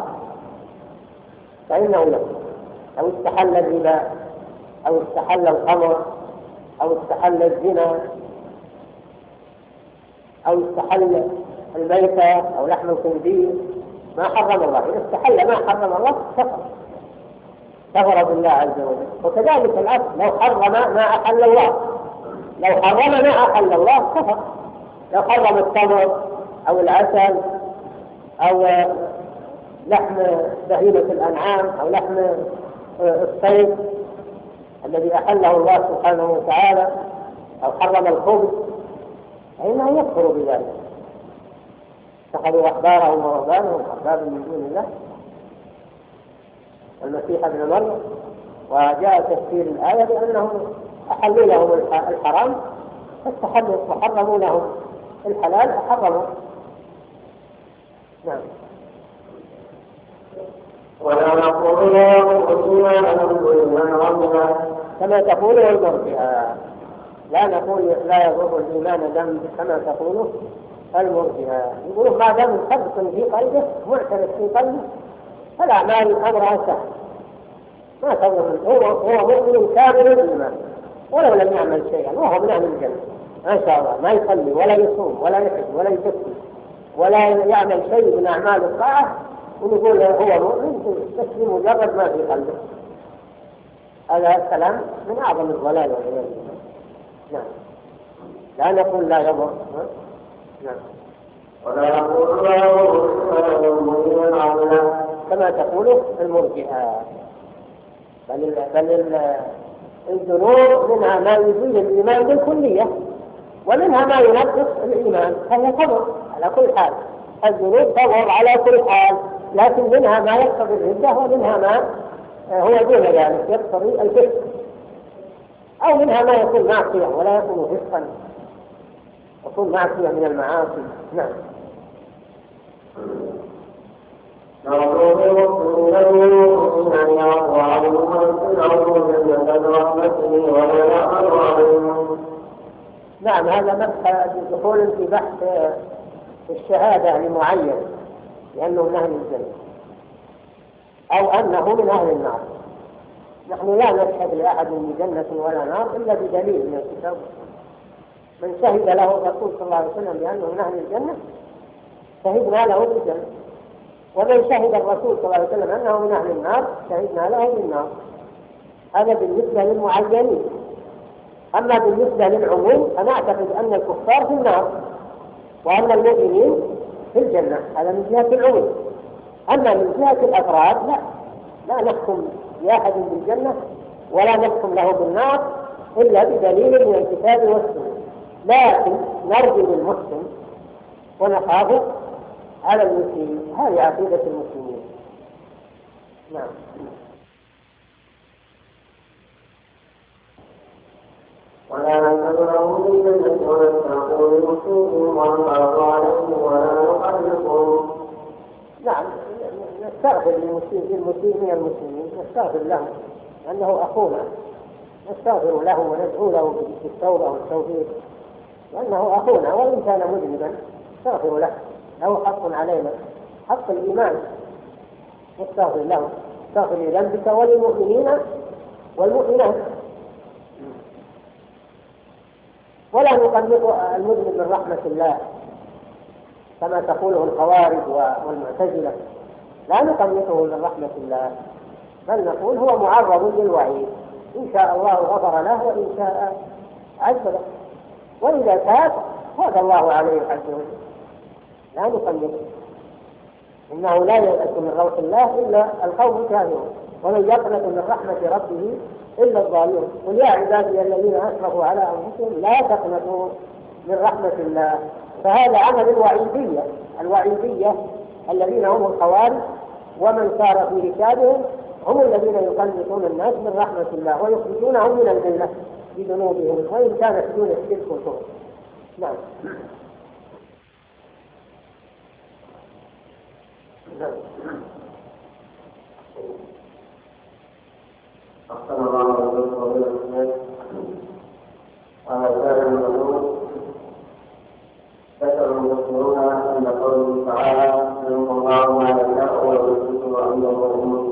فإنه يكفر، أو استحل الربا أو استحل الخمر أو استحل الزنا أو استحل الميتة أو لحم الخنزير، ما حرم الله، إذا استحل ما حرم الله كفر بالله عز وجل. وكذلك العكس، لو حرم ما أحل الله، لو حرم ما أحل الله كفر. لو حرم التمر أو العسل أو لحم بهيمة الأنعام أو لحم الصيد الذي أحله الله سبحانه وتعالى، أو حرم الخبز، فإنه يكفر بذلك. اتخذوا أحبارهم ورهبانهم أربابا من دون الله والمسيح ابن مريم. وجاء تفسير الآية بأنهم أحلوا لهم الحرام فاستحلوا، وحرموا لهم الحلال فحرموا. نعم. ولا نقول كما تقول المرجئة، لا نقول لا يضر الإيمان ذنب كما تقوله المرجئة. يقولون ما دام صدق في قلبه معترف في قلبه فالأعمال أمرها سهل، ما تضر. هو مؤمن كامل الإيمان ولو لم يعمل شيئا وهو من أهل الجنة ما شاء الله، ما يصلي ولا يصوم ولا يحج ولا يزكي ولا يعمل شيء من أعمال الطاعة ونقول هو مؤمن بس بمجرد ما في قلبه. هذا الكلام من أعظم الضلال والعياذ بالله. نعم. لا نقول لا يضر. نعم. ولا نقول لا يضر كما تقول المرجئة. بل الذنوب منها ما يزيل الإيمان بالكلية ومنها ما ينقص الإيمان، فهي تضر على كل حال. الذنوب تضر على كل حال، لكن منها ما يقتضي الردة ومنها ما هو دون ذلك يقتضي الفسق، أو منها ما يكون معصية ولا يكون فسقا، يكون معصية من المعاصي. نعم. نعم. هذا دخول في بحث الشهادة لمعين لأنه من أهل الجنة أو أنه من أهل النار. نحن لا نشهد لأحد من جنة ولا نار إلا بدليل من الكتاب. من شهد له الرسول صلى الله عليه وسلم بأنه من أهل الجنة شهدنا له بالجنة، ومن شهد الرسول صلى الله عليه وسلم أنه من أهل النار شهدنا له بالنار. هذا بالنسبة للمعينين. أما بالنسبة للعموم فنعتقد أن الكفار في النار وأن المؤمنين في الجنة، هذا من جهة العموم. أما من جهة الأفراد لا نحكم لأحد بالجنة ولا نحكم له بالنار إلا بدليل من الكتاب والسنة، لكن نرجو للمسلم ونخاف على المسلمين. هذه عقيدة المسلمين. نعم. ولا نتبعه بالجنة ونستعقل المسلمين ونخاف عليهم ولا نحرقهم. نعم. نستغفر للمسلمين نستغفر لهم لأنه أخونا، نستغفر له وندعو له بالتوبة والتوفيق لأنه أخونا وإن كان مذنبا نستغفر له حق علينا، حق الإيمان. نستغفر له، نستغفر لذنبك وللمؤمنين والمؤمنات. ولا نقنط المذنب من رحمة الله كما تقوله الخوارج والمعتزلة، لا نقنطه من رحمة الله، بل نقول هو معرض للوعيد، إن شاء الله غفر له وإن شاء عذبه، وإذا تاب تاب الله عليه عز وجل. لا نقنطه، إنه لا ييأس من روح الله إلا القوم الكافرون، ومن يقنط من رحمة ربه إلا الظالمون. قل يا عبادي الذين أسرفوا على أنفسهم لا تقنطوا من رحمة الله. فهذا عمل الوعيدية الذين هم الخوارج ومن سار في ركابهم، هم الذين يقنطون الناس من رحمة الله ويخرجونهم من الجنة بذنوبهم وإن كانت دون الشرك والكفر. نعم. أحسن الله عليكم.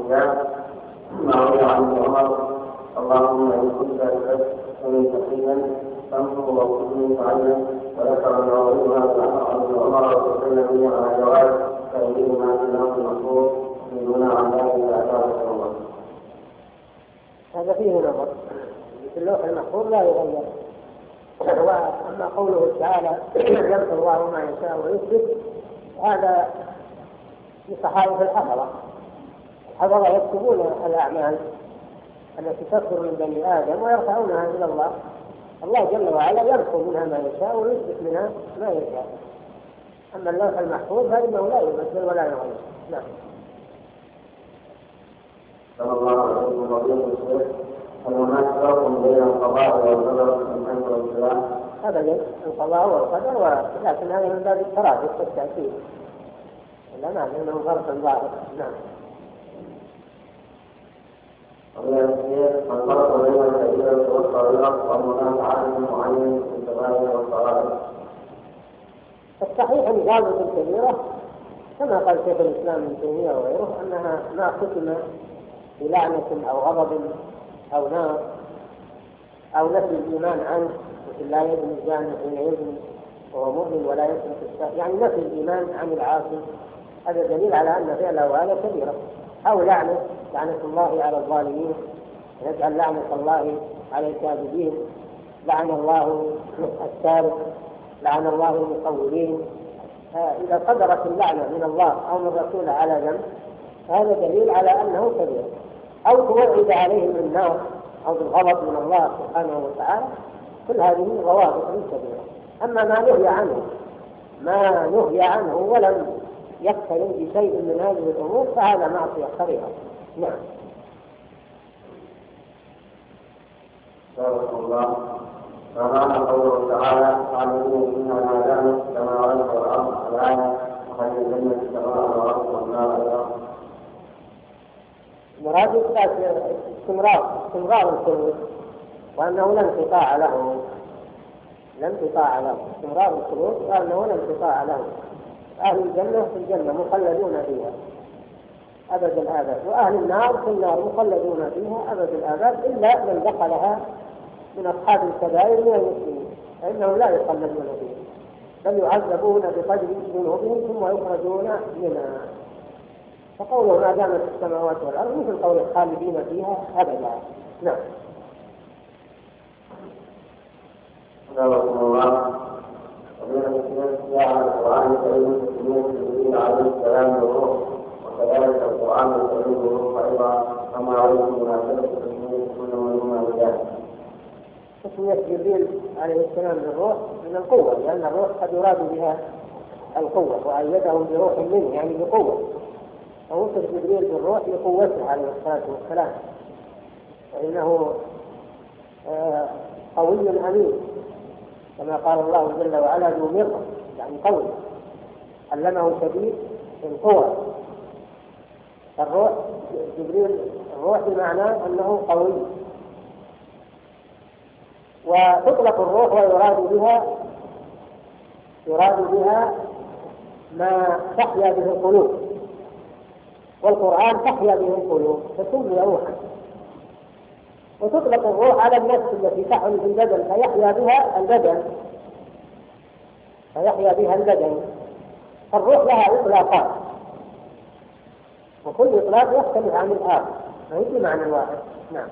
الصيام ما روي عن عمر اللهم إن كنت أشهدتني تقيا فانصر وكني فعلا وذكر النووي هذا عن عمر وسلم على جواز تأويلهما في اللوح المحفوظ دون عن ذلك أثار الله. هذا فيه نظر في اللوح المحفوظ لا يغير. وأما قوله تعالى يمحو الله ما يشاء ويثبت هذا في صحائف الحفظة يكتبون الأعمال التي تصدر من بني آدم ويرفعونها إلى الله. الله جل وعلا يمحو منها ما يشاء ويثبت منها ما يشاء. أما اللوح المحفوظ فإنه لا يبدل ولا يغير. نعم. صلى الله عليه وسلم هل هناك فرق بين القضاء والقدر من حيث الاصطلاح؟ أبدا، القضاء والقدر لكن هذا من باب الترادف والتأكيد. لا معنى أنه فرق ظاهر. نعم. الفرق بين الكبيرة والصغيرة والمنافعة معين في الكبائر والصغائر. الصحيح أن ضابط الكبيرة كما قال شيخ الإسلام ابن تيمية وغيره أنها ما ختم بلعنة أو غضب أو نار أو نفي الإيمان عنه، مثل لا يزني الزاني حين يزني وهو مؤمن ولا يسرق السارق، يعني نفي الإيمان عن العاصي. هذا دليل على أن فعله هذا كبيرة. أو لعنة الله على الظالمين، نجعل لعنة الله على الكاذبين، لعن الله السارق، لعن الله المقولين. إذا صدرت اللعنة من الله أو من رسوله على ذنب هذا دليل على أنه كبير. أو توعد عليهم بالنار أو بالغضب من الله سبحانه وتعالى، كل هذه ضوابط كبيرة. أما ما نهي عنه ولم يقترن بشيء من هذه الأمور فهذا معصية صغيرة. نعم. بارك الله. فمعنى قوله تعالى تعلمون فيها ما دامت السماوات والأرض الآية وهل الجنة السماء والأرض والنار. مراد استمرار الخلود وأنه لا انقطاع له. استمرار الخلود وأنه لا انقطاع له. أهل الجنة في الجنة مخلدون فيها أبد الآباد، وأهل النار في النار مخلدون فيها أبد الآباد إلا من دخلها من أصحاب الكبائر من المسلمين فإنهم لا يخلدون فيها بل يعذبون بقدر ذنوبهم ثم يخرجون منها. فقوله ما دامت السماوات والأرض مثل قول الخالدين فيها أبدا. نعم. بارك الله. جاء القرآن الكريم جبريل عليه السلام بالروح وكذلك القرآن الكريم بالروح أيضا كما عليه مناسبة تسمية كل منهما بذلك. تسمية جبريل عليه السلام بالروح من القوة، لأن الروح قد يراد بها القوة وأيدهم بروح منه يعني بقوة، فوصف جبريل بالروح لقوته عليه الصلاة والسلام، فإنه قوي أمين كما قال الله جل وعلا ذو مرة يعني قوي علمه شديد القوى. الروح جبريل الروح بمعنى أنه قوي. وتطلق الروح ويراد بها ما تحيا به القلوب، والقرآن تحيا به القلوب فسمي روحا. وتطلق الروح على النفس التي تحمل في البدن فيحيا بها البدن. الروح لها إطلاقات وكل إطلاق يختلف عن الآخر ما هي معنى واحد. نعم.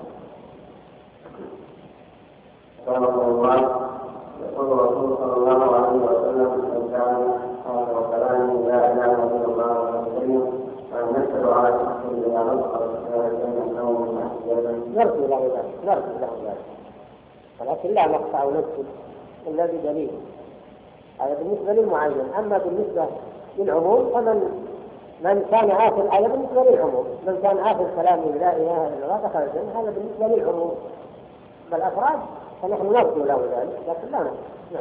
يقول الرسول صلى الله عليه وسلم من كان وكلامه لا اله الا الله وسلم ان نشهد على شخص اذا نطق الشهادتين او من احيانا نرجو له ذلك ولكن لا نقطع نفسه الا بدليل. هذا بالنسبه للمعين. اما بالنسبه للعموم فمن كان آخر هذا بالنسبه للعموم، من كان آخر كلامه لا اله الا الله دخل الجنه، هذا بالنسبه للعموم. بالافراد فنحن نرجو له ذلك لكن لا نقطع. نعم.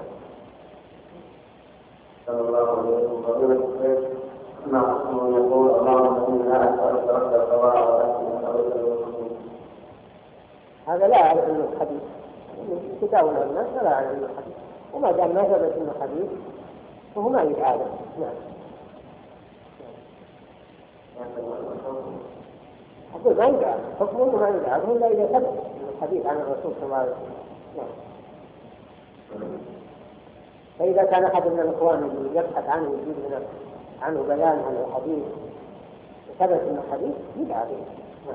صلى الله عليه وسلم ما حكم يقول اللهم اني لا اسالك رد القضاء ولكن اسالك المسلمين. هذا لا اعرف انه حديث تداول الناس لا اعرف انه حديث، وما دام ما ثبت انه حديث فهو ما يتعالج. نعم. يقول ما يجعل حكمه ما يجعل إلا إذا ثبت الحديث عن الرسول صلى الله عليه وسلم. فإذا كان أحد من الإخوان يبحث عنه يجيب عنه بيان عن الحديث ثبت من الحديث يدعى به.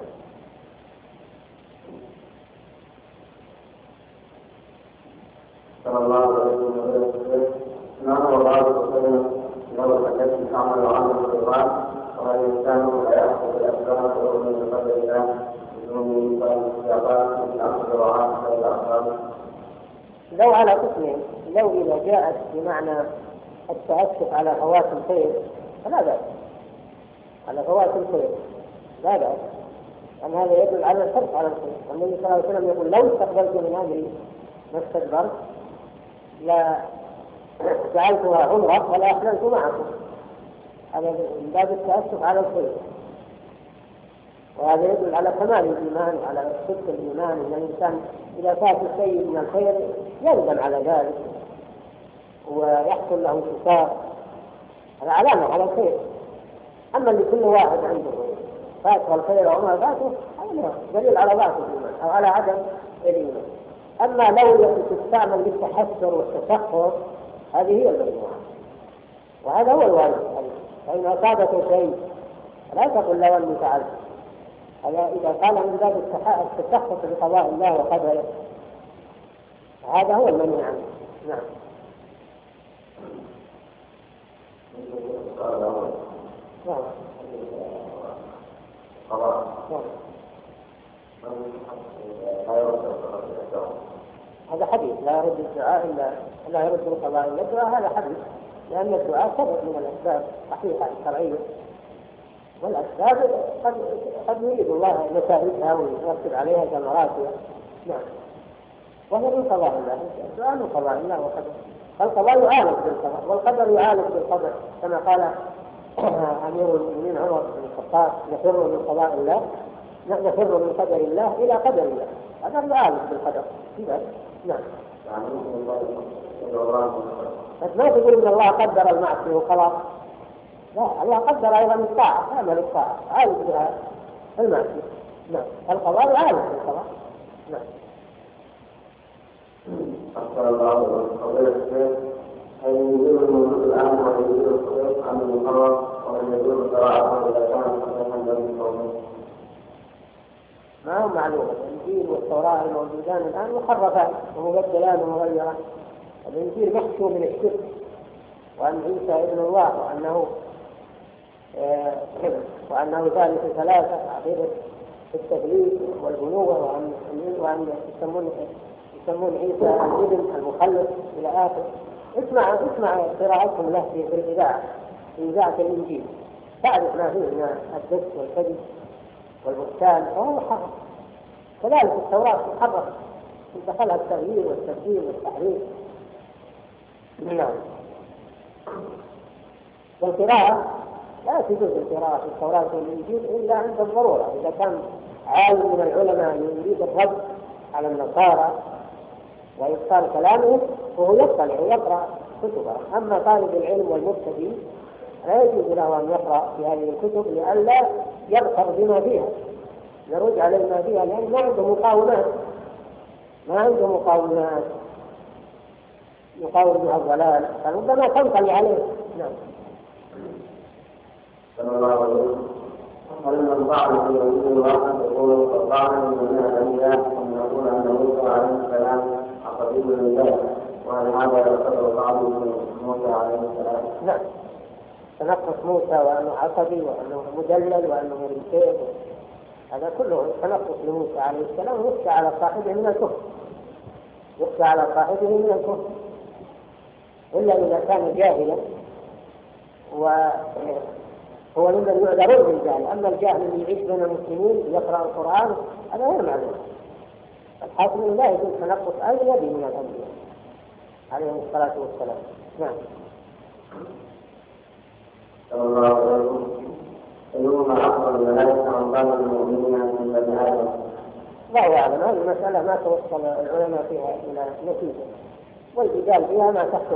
صلى الله عليه وسلم نعم الله وسلم لو التي تعمل عمل القرآن وهل الإنسان لا يأخذ الأسباب ويؤمن بقدر الله بدون استعباد من أخذ الرعاة والأخبار. لو على قسمين، لو إذا جاءت بمعنى التأسف على فوات الخير فلا بأس، على فوات الخير لا بأس، أن هذا يدل على الحرص على الخير. النبي صلى الله عليه وسلم يقول لو استقبلت من أمري ما استدبرت لا جعلتها عمرة ولا أحللت معكم. هذا من باب التأسف على الخير، وهذا يدل على كمال الإيمان وعلى صدق الإيمان، أن الإنسان إذا فات شيء من الخير يندم على ذلك ويحصل له انتصار، هذا علامة على الخير. أما اللي كل واحد عنده فاته الخير وما فاته هذا دليل على ضعف الإيمان أو على عدم الإيمان. أما لو تستعمل للتحسر والتسخر هذه هي المجموعة، وهذا هو الواجب. فإن أصابك شيء لا تقل لو أني فعلت، هذا إذا قال من باب التسخط بقضاء الله وقدره، هذا هو المنهي عنه. نعم. هذا حديث لا يرد الدعاء إلا لا يرد القضاء إلا الدعاء، هذا حديث، لأن الدعاء سبب من الأسباب صحيحة شرعية، والأسباب قد يريد الله نتائجها ويرتب عليها ثمراتها. نعم. وهو من قضاء الله، الدعاء من قضاء الله وقدره، فالقضاء يعالج بالقضاء والقدر يعالج بالقدر، كما قال أمير المؤمنين عمر بن الخطاب نفر من قضاء الله نفر من قدر الله إلى قدر الله، هذا يعالج بالقدر. نعم. بس ما تقول إن الله قدر المعصية وخلاص، لا، الله قدر أيضا الطاعة، عمل الطاعة عالج بها المعصية. نعم. القضاء يعالج بالقضاء. نعم. أحسن الله وقبل هل يجوز الوجود الآن ويجوز الصديق عن المقرر ومن يجوز القراءة إذا كان صحيحا بالمصوم؟ ما هو معلوم. الإنجيل والتوراة الموجودان الآن محرفان ومبدلان ومغيران. الإنجيل محشو من الشرك وأن عيسى ابن الله وأنه ثالث ثلاثة، عقيدة التثليث والبنوة، وأن يسمون عيسى الابن المخلص إلى آخر. اسمع قراءتهم له في الإذاعة، في إذاعة الإنجيل، تعرف ما فيه من الدس والكذب والبهتان، فهو محرف. كذلك التوراة محرف، دخلها التغيير والتبديل والتحريف. نعم. والقراءة لا تجوز القراءة في التوراة والإنجيل إلا عند الضرورة، إذا كان عالم من العلماء يريد الرد على النصارى وإبطال كلامهم وهو يطلع ويقرأ كتبه. أما طالب العلم والمبتدئ لا يجوز له أن يقرأ في هذه الكتب لئلا يغتر بما فيها، يرد على ما فيها، لأن ما عنده مقاومات يقاوم بها الضلال، فربما تنقل عليه. نعم. صلى الله عليه وسلم هل من طعن في وجود الواحد يقول طعن من الأنبياء أن يقول أن موسى عليه السلام عقيد لله، وهل هذا يعتبر بعض من موسى عليه السلام؟ نعم. تنقص موسى وأنه عصبي وأنه مدلل وأنه مريتين، هذا كله تنقص لموسى عليه السلام، يخشى على صاحبه من الكفر، إلا إذا كان جاهلا وهو ممن يعذر بالجهل. أما الجاهل اللي يعيش بين المسلمين يقرأ القرآن هذا غير معلوم. الحاكم لا يجوز تنقص أي نبي من الأنبياء عليهم الصلاة والسلام. نعم. صلى الله عليه وسلم أيهما أفضل الملائكة عن بعض المؤمنين من بني آدم؟ الله أعلم. هذه المسألة ما توصل العلماء فيها إلى نتيجة، والجدال فيها ما تحت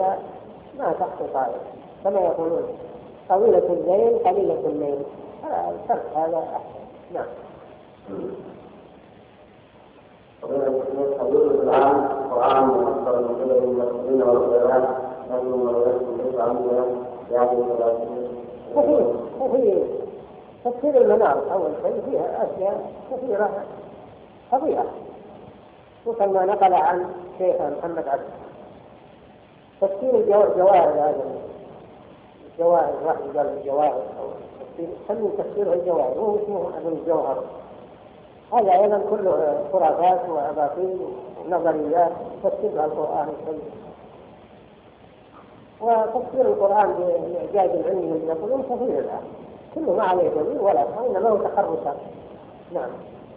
طائر، كما يقولون طويلة الليل قليلة الليل، فالترك هذا أحسن. نعم. الآن القرآن مفسر من قبل المسلمين والعلماء لكن ليس عندنا يعني وفي تفسير المنار أول شيء فيها أشياء كثيرة فظيعة، وكما نقل عن شيخ محمد عبد تفسير الجواهر، هذا الجواهر واحد قال الجواهر أو تفسيره الجواهر هو اسمه أبو الجوهر، هذا أيضا كله خرافات وأباطيل ونظريات تفسير القرآن الكريم. وتفسير القرآن بإعجاز العلم يقولون كثير الآن كله ما عليه دليل ولا وإنما هو تخرصات. نعم.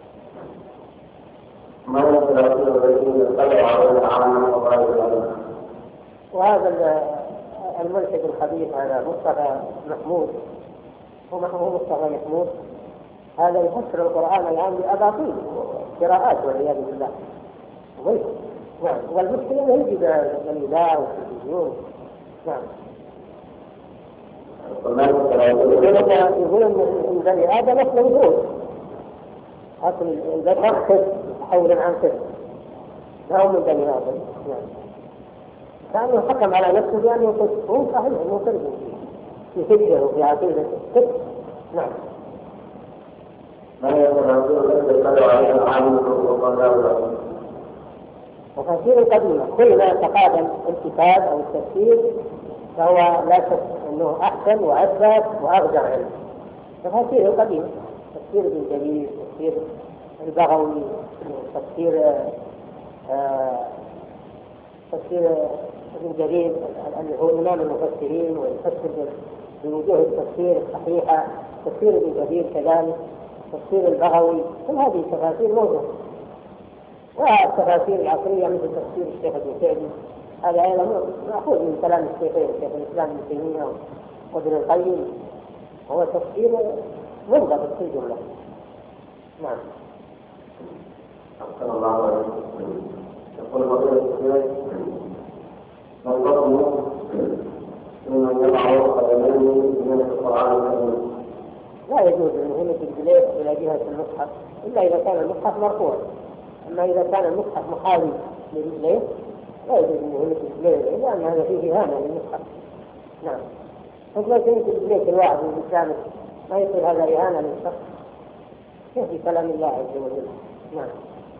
وهذا الملحد الخبيث هذا مصطفى محمود، هو مصطفى محمود، هذا يفسر القرآن الآن بأباطيل قراءات والعياذ بالله. نعم. والمشكلة يجب الإذاعة والتلفزيون. نعم. يقول إن بني آدم أصل وجود، أصل البشر كذب حولا عن كذب، لا هو من بني آدم. نعم. كأنه حكم على نفسه بأنه كذب، هو صحيح أنه كذب في فكره وفي عقيدته كذب. نعم. وتفسير القديمة كل ما تقادم الكتاب أو التفسير فهو لا شك أنه أحسن وأثبت وأرجع عنه. تفسير القديمة تفسير ابن جرير، تفسير البغوي، تفسير ابن جرير اللي هو إمام المفسرين ويفسر بوجوه التفسير الصحيحة، تفسير ابن جرير كذلك، تفسير البغوي، كل هذه التفاسير موجودة. والتفاسير العصرية مثل تفسير الشيخ ابن سعدي هذا أيضا مأخوذ من كلام الشيخين شيخ الإسلام ابن تيمية وابن القيم، هو تفسير منضبط في الجملة. نعم. أحسن الله عليكم. يقول فضيلة الشيخ ما الحكم ممن يضع قدميه من القرآن الكريم؟ لا يجوز أن يهمة الجليد إلى جهة المصحف إلا إذا كان المصحف مرفوع، أما إذا كان المصحف محاذي للجليد لا يجوز أن يهمة الجليد لأن هذا فيه إهانة للمصحف. نعم. فما تهمة الجليد الواحد من الإسلام ما يصير هذا إهانة للشخص في كلام الله عز وجل. نعم.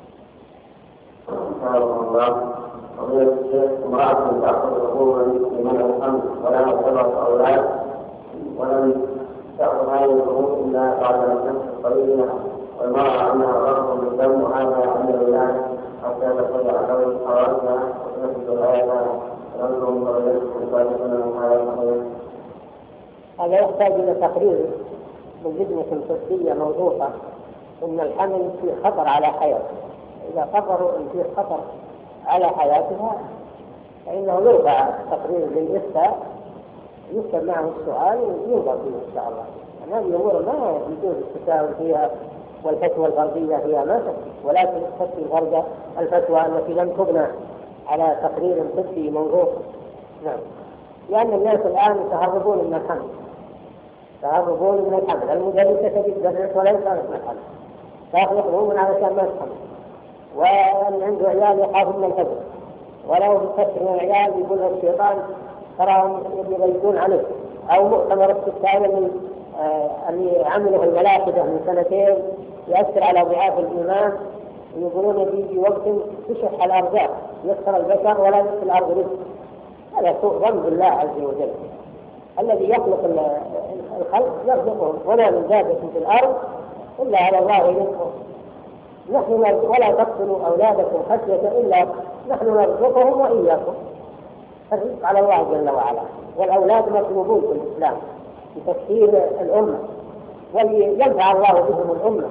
الله فضيلة الشيخ امرأة تأخذ حقوقا لمنع الحمل ولا تبعث أولاد ولم تأخذ هذه الحقوق إلا بعد أن تنشف قليلا، والمرأة أنها غرض بالدم وهذا يعمل الولاد حتى تخرج على حوالها وتنفذ حياتها وننظر فضيلتكم صادقون من هذا القضية. هذا يحتاج إلى تقرير من لجنة طبية موضوعة إن الحمل فيه خطر على حياتها، إذا قرروا أن فيه خطر على حياتها فإنه يرفع تقرير للإفتاء يكتب معه السؤال ويوضع فيه إن شاء الله. هذه الأمور ما يجوز التساهل فيها والفتوى الفردية فيها ما تكفي، ولكن تكفي الفتوى التي لم تبنى على تقرير طبي موضوع. نعم. لأن الناس الآن يتهربون من الحمل، يتهربون من الحمل، المدرسة تجد درس ولا يخالف من الحمل، فيخلقون من علشان ما يتحمل، وأن عنده عيال يخافون من الفجر، ولو بكثر من العيال يقول الشيطان تراهم يغيبون عليه. أو مؤتمر الستائر اللي عمله الملاحدة من سنتين يأثر على ضعاف الإيمان، يقولون يجي وقت تشح الأرزاق يكثر البشر ولا يكثر الأرض رزق. هذا سوء ظن بالله عز وجل الذي يخلق الخلق يرزقهم، ولا من دابة في الأرض إلا على الله رزقهم. نحن ولا تقتلوا أولادكم خشية إلا نحن نرزقهم وإياكم. الرزق على الله جل وعلا، والأولاد مطلوبون في الإسلام لتسهيل الأمة ولينفع الله بهم الأمة،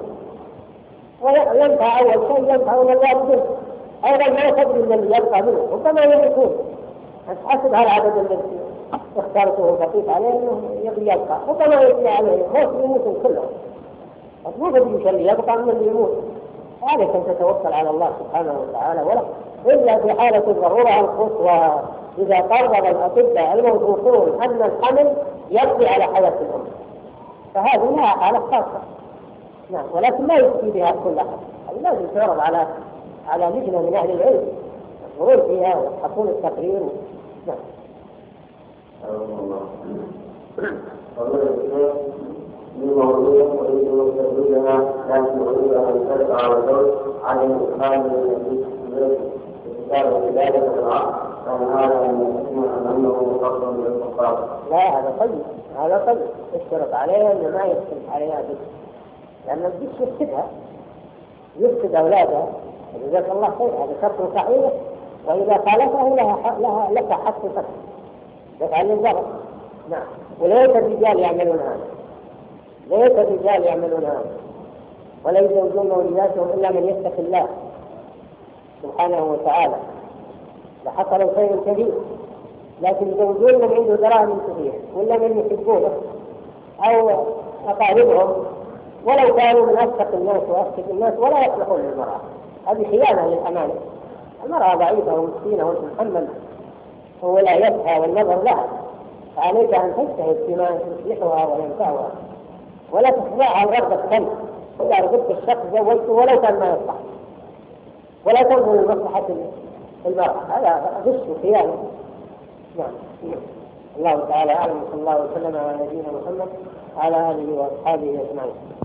وينفع أول شيء ينفعون الوالدين. أيضا ما تدري من الذي يبقى منه ربما يموتون، حسب هذا العدد الذي اختارته فقيت عليه انه يبقى ربما يبقى عليه خوف يموتون كلهم، مو بدي شيء يبقى من اللي يموت. عليك أن تتوكل على الله سبحانه وتعالى، ولا إلا في حالة الضرورة القصوى إذا قرر الأطباء الموثوقون أن الحمل يقضي على حياة الأم، فهذه لها حالة خاصة. نعم، ولكن لا يفتي بها كل أحد، هذه لازم تعرض على لجنة من أهل العلم ينظرون فيها ويحطون التقرير. نعم. لموضوع أريد أن تزيدنا لكن أريد أن ترفع على الزوج عن الإقامة التي تدرك بسبب ذلك العقد كان هذا أن يكون أنه فضل للفقراء. لا، هذا طيب اشترط عليها أن ما يشترط عليها بس، لأن البس يفسد أولادها. جزاك الله خير، هذا شرط صحيح، وإذا خالفه لك حق فسخ دفع للضرر. نعم. وليس الرجال يعملون هذا، ولا يزوجون أولادهم إلا من يتق الله سبحانه وتعالى، لحصل خير كبير. لكن يزوجون من عنده دراهم كثير ولا من يحبونه أو أقاربهم، ولو كانوا من أسقط الناس ولا يصلحون للمرأة. هذه خيانة للأمانة. المرأة ضعيفة ومسكينة وتتحمل ولايتها والنظر لها، فعليك أن تجتهد فيما يصلحها وينفعها، ولا تخضعها لرغبة الخلق. إذا رغبت الشخص زوجته ولو كان ما يصلح، ولا تنظر لمصلحة المرأة، هذا غش وخيانة. نعم. الله تعالى أعلم، صلى الله وسلم على نبينا محمد وعلى آله وأصحابه أجمعين.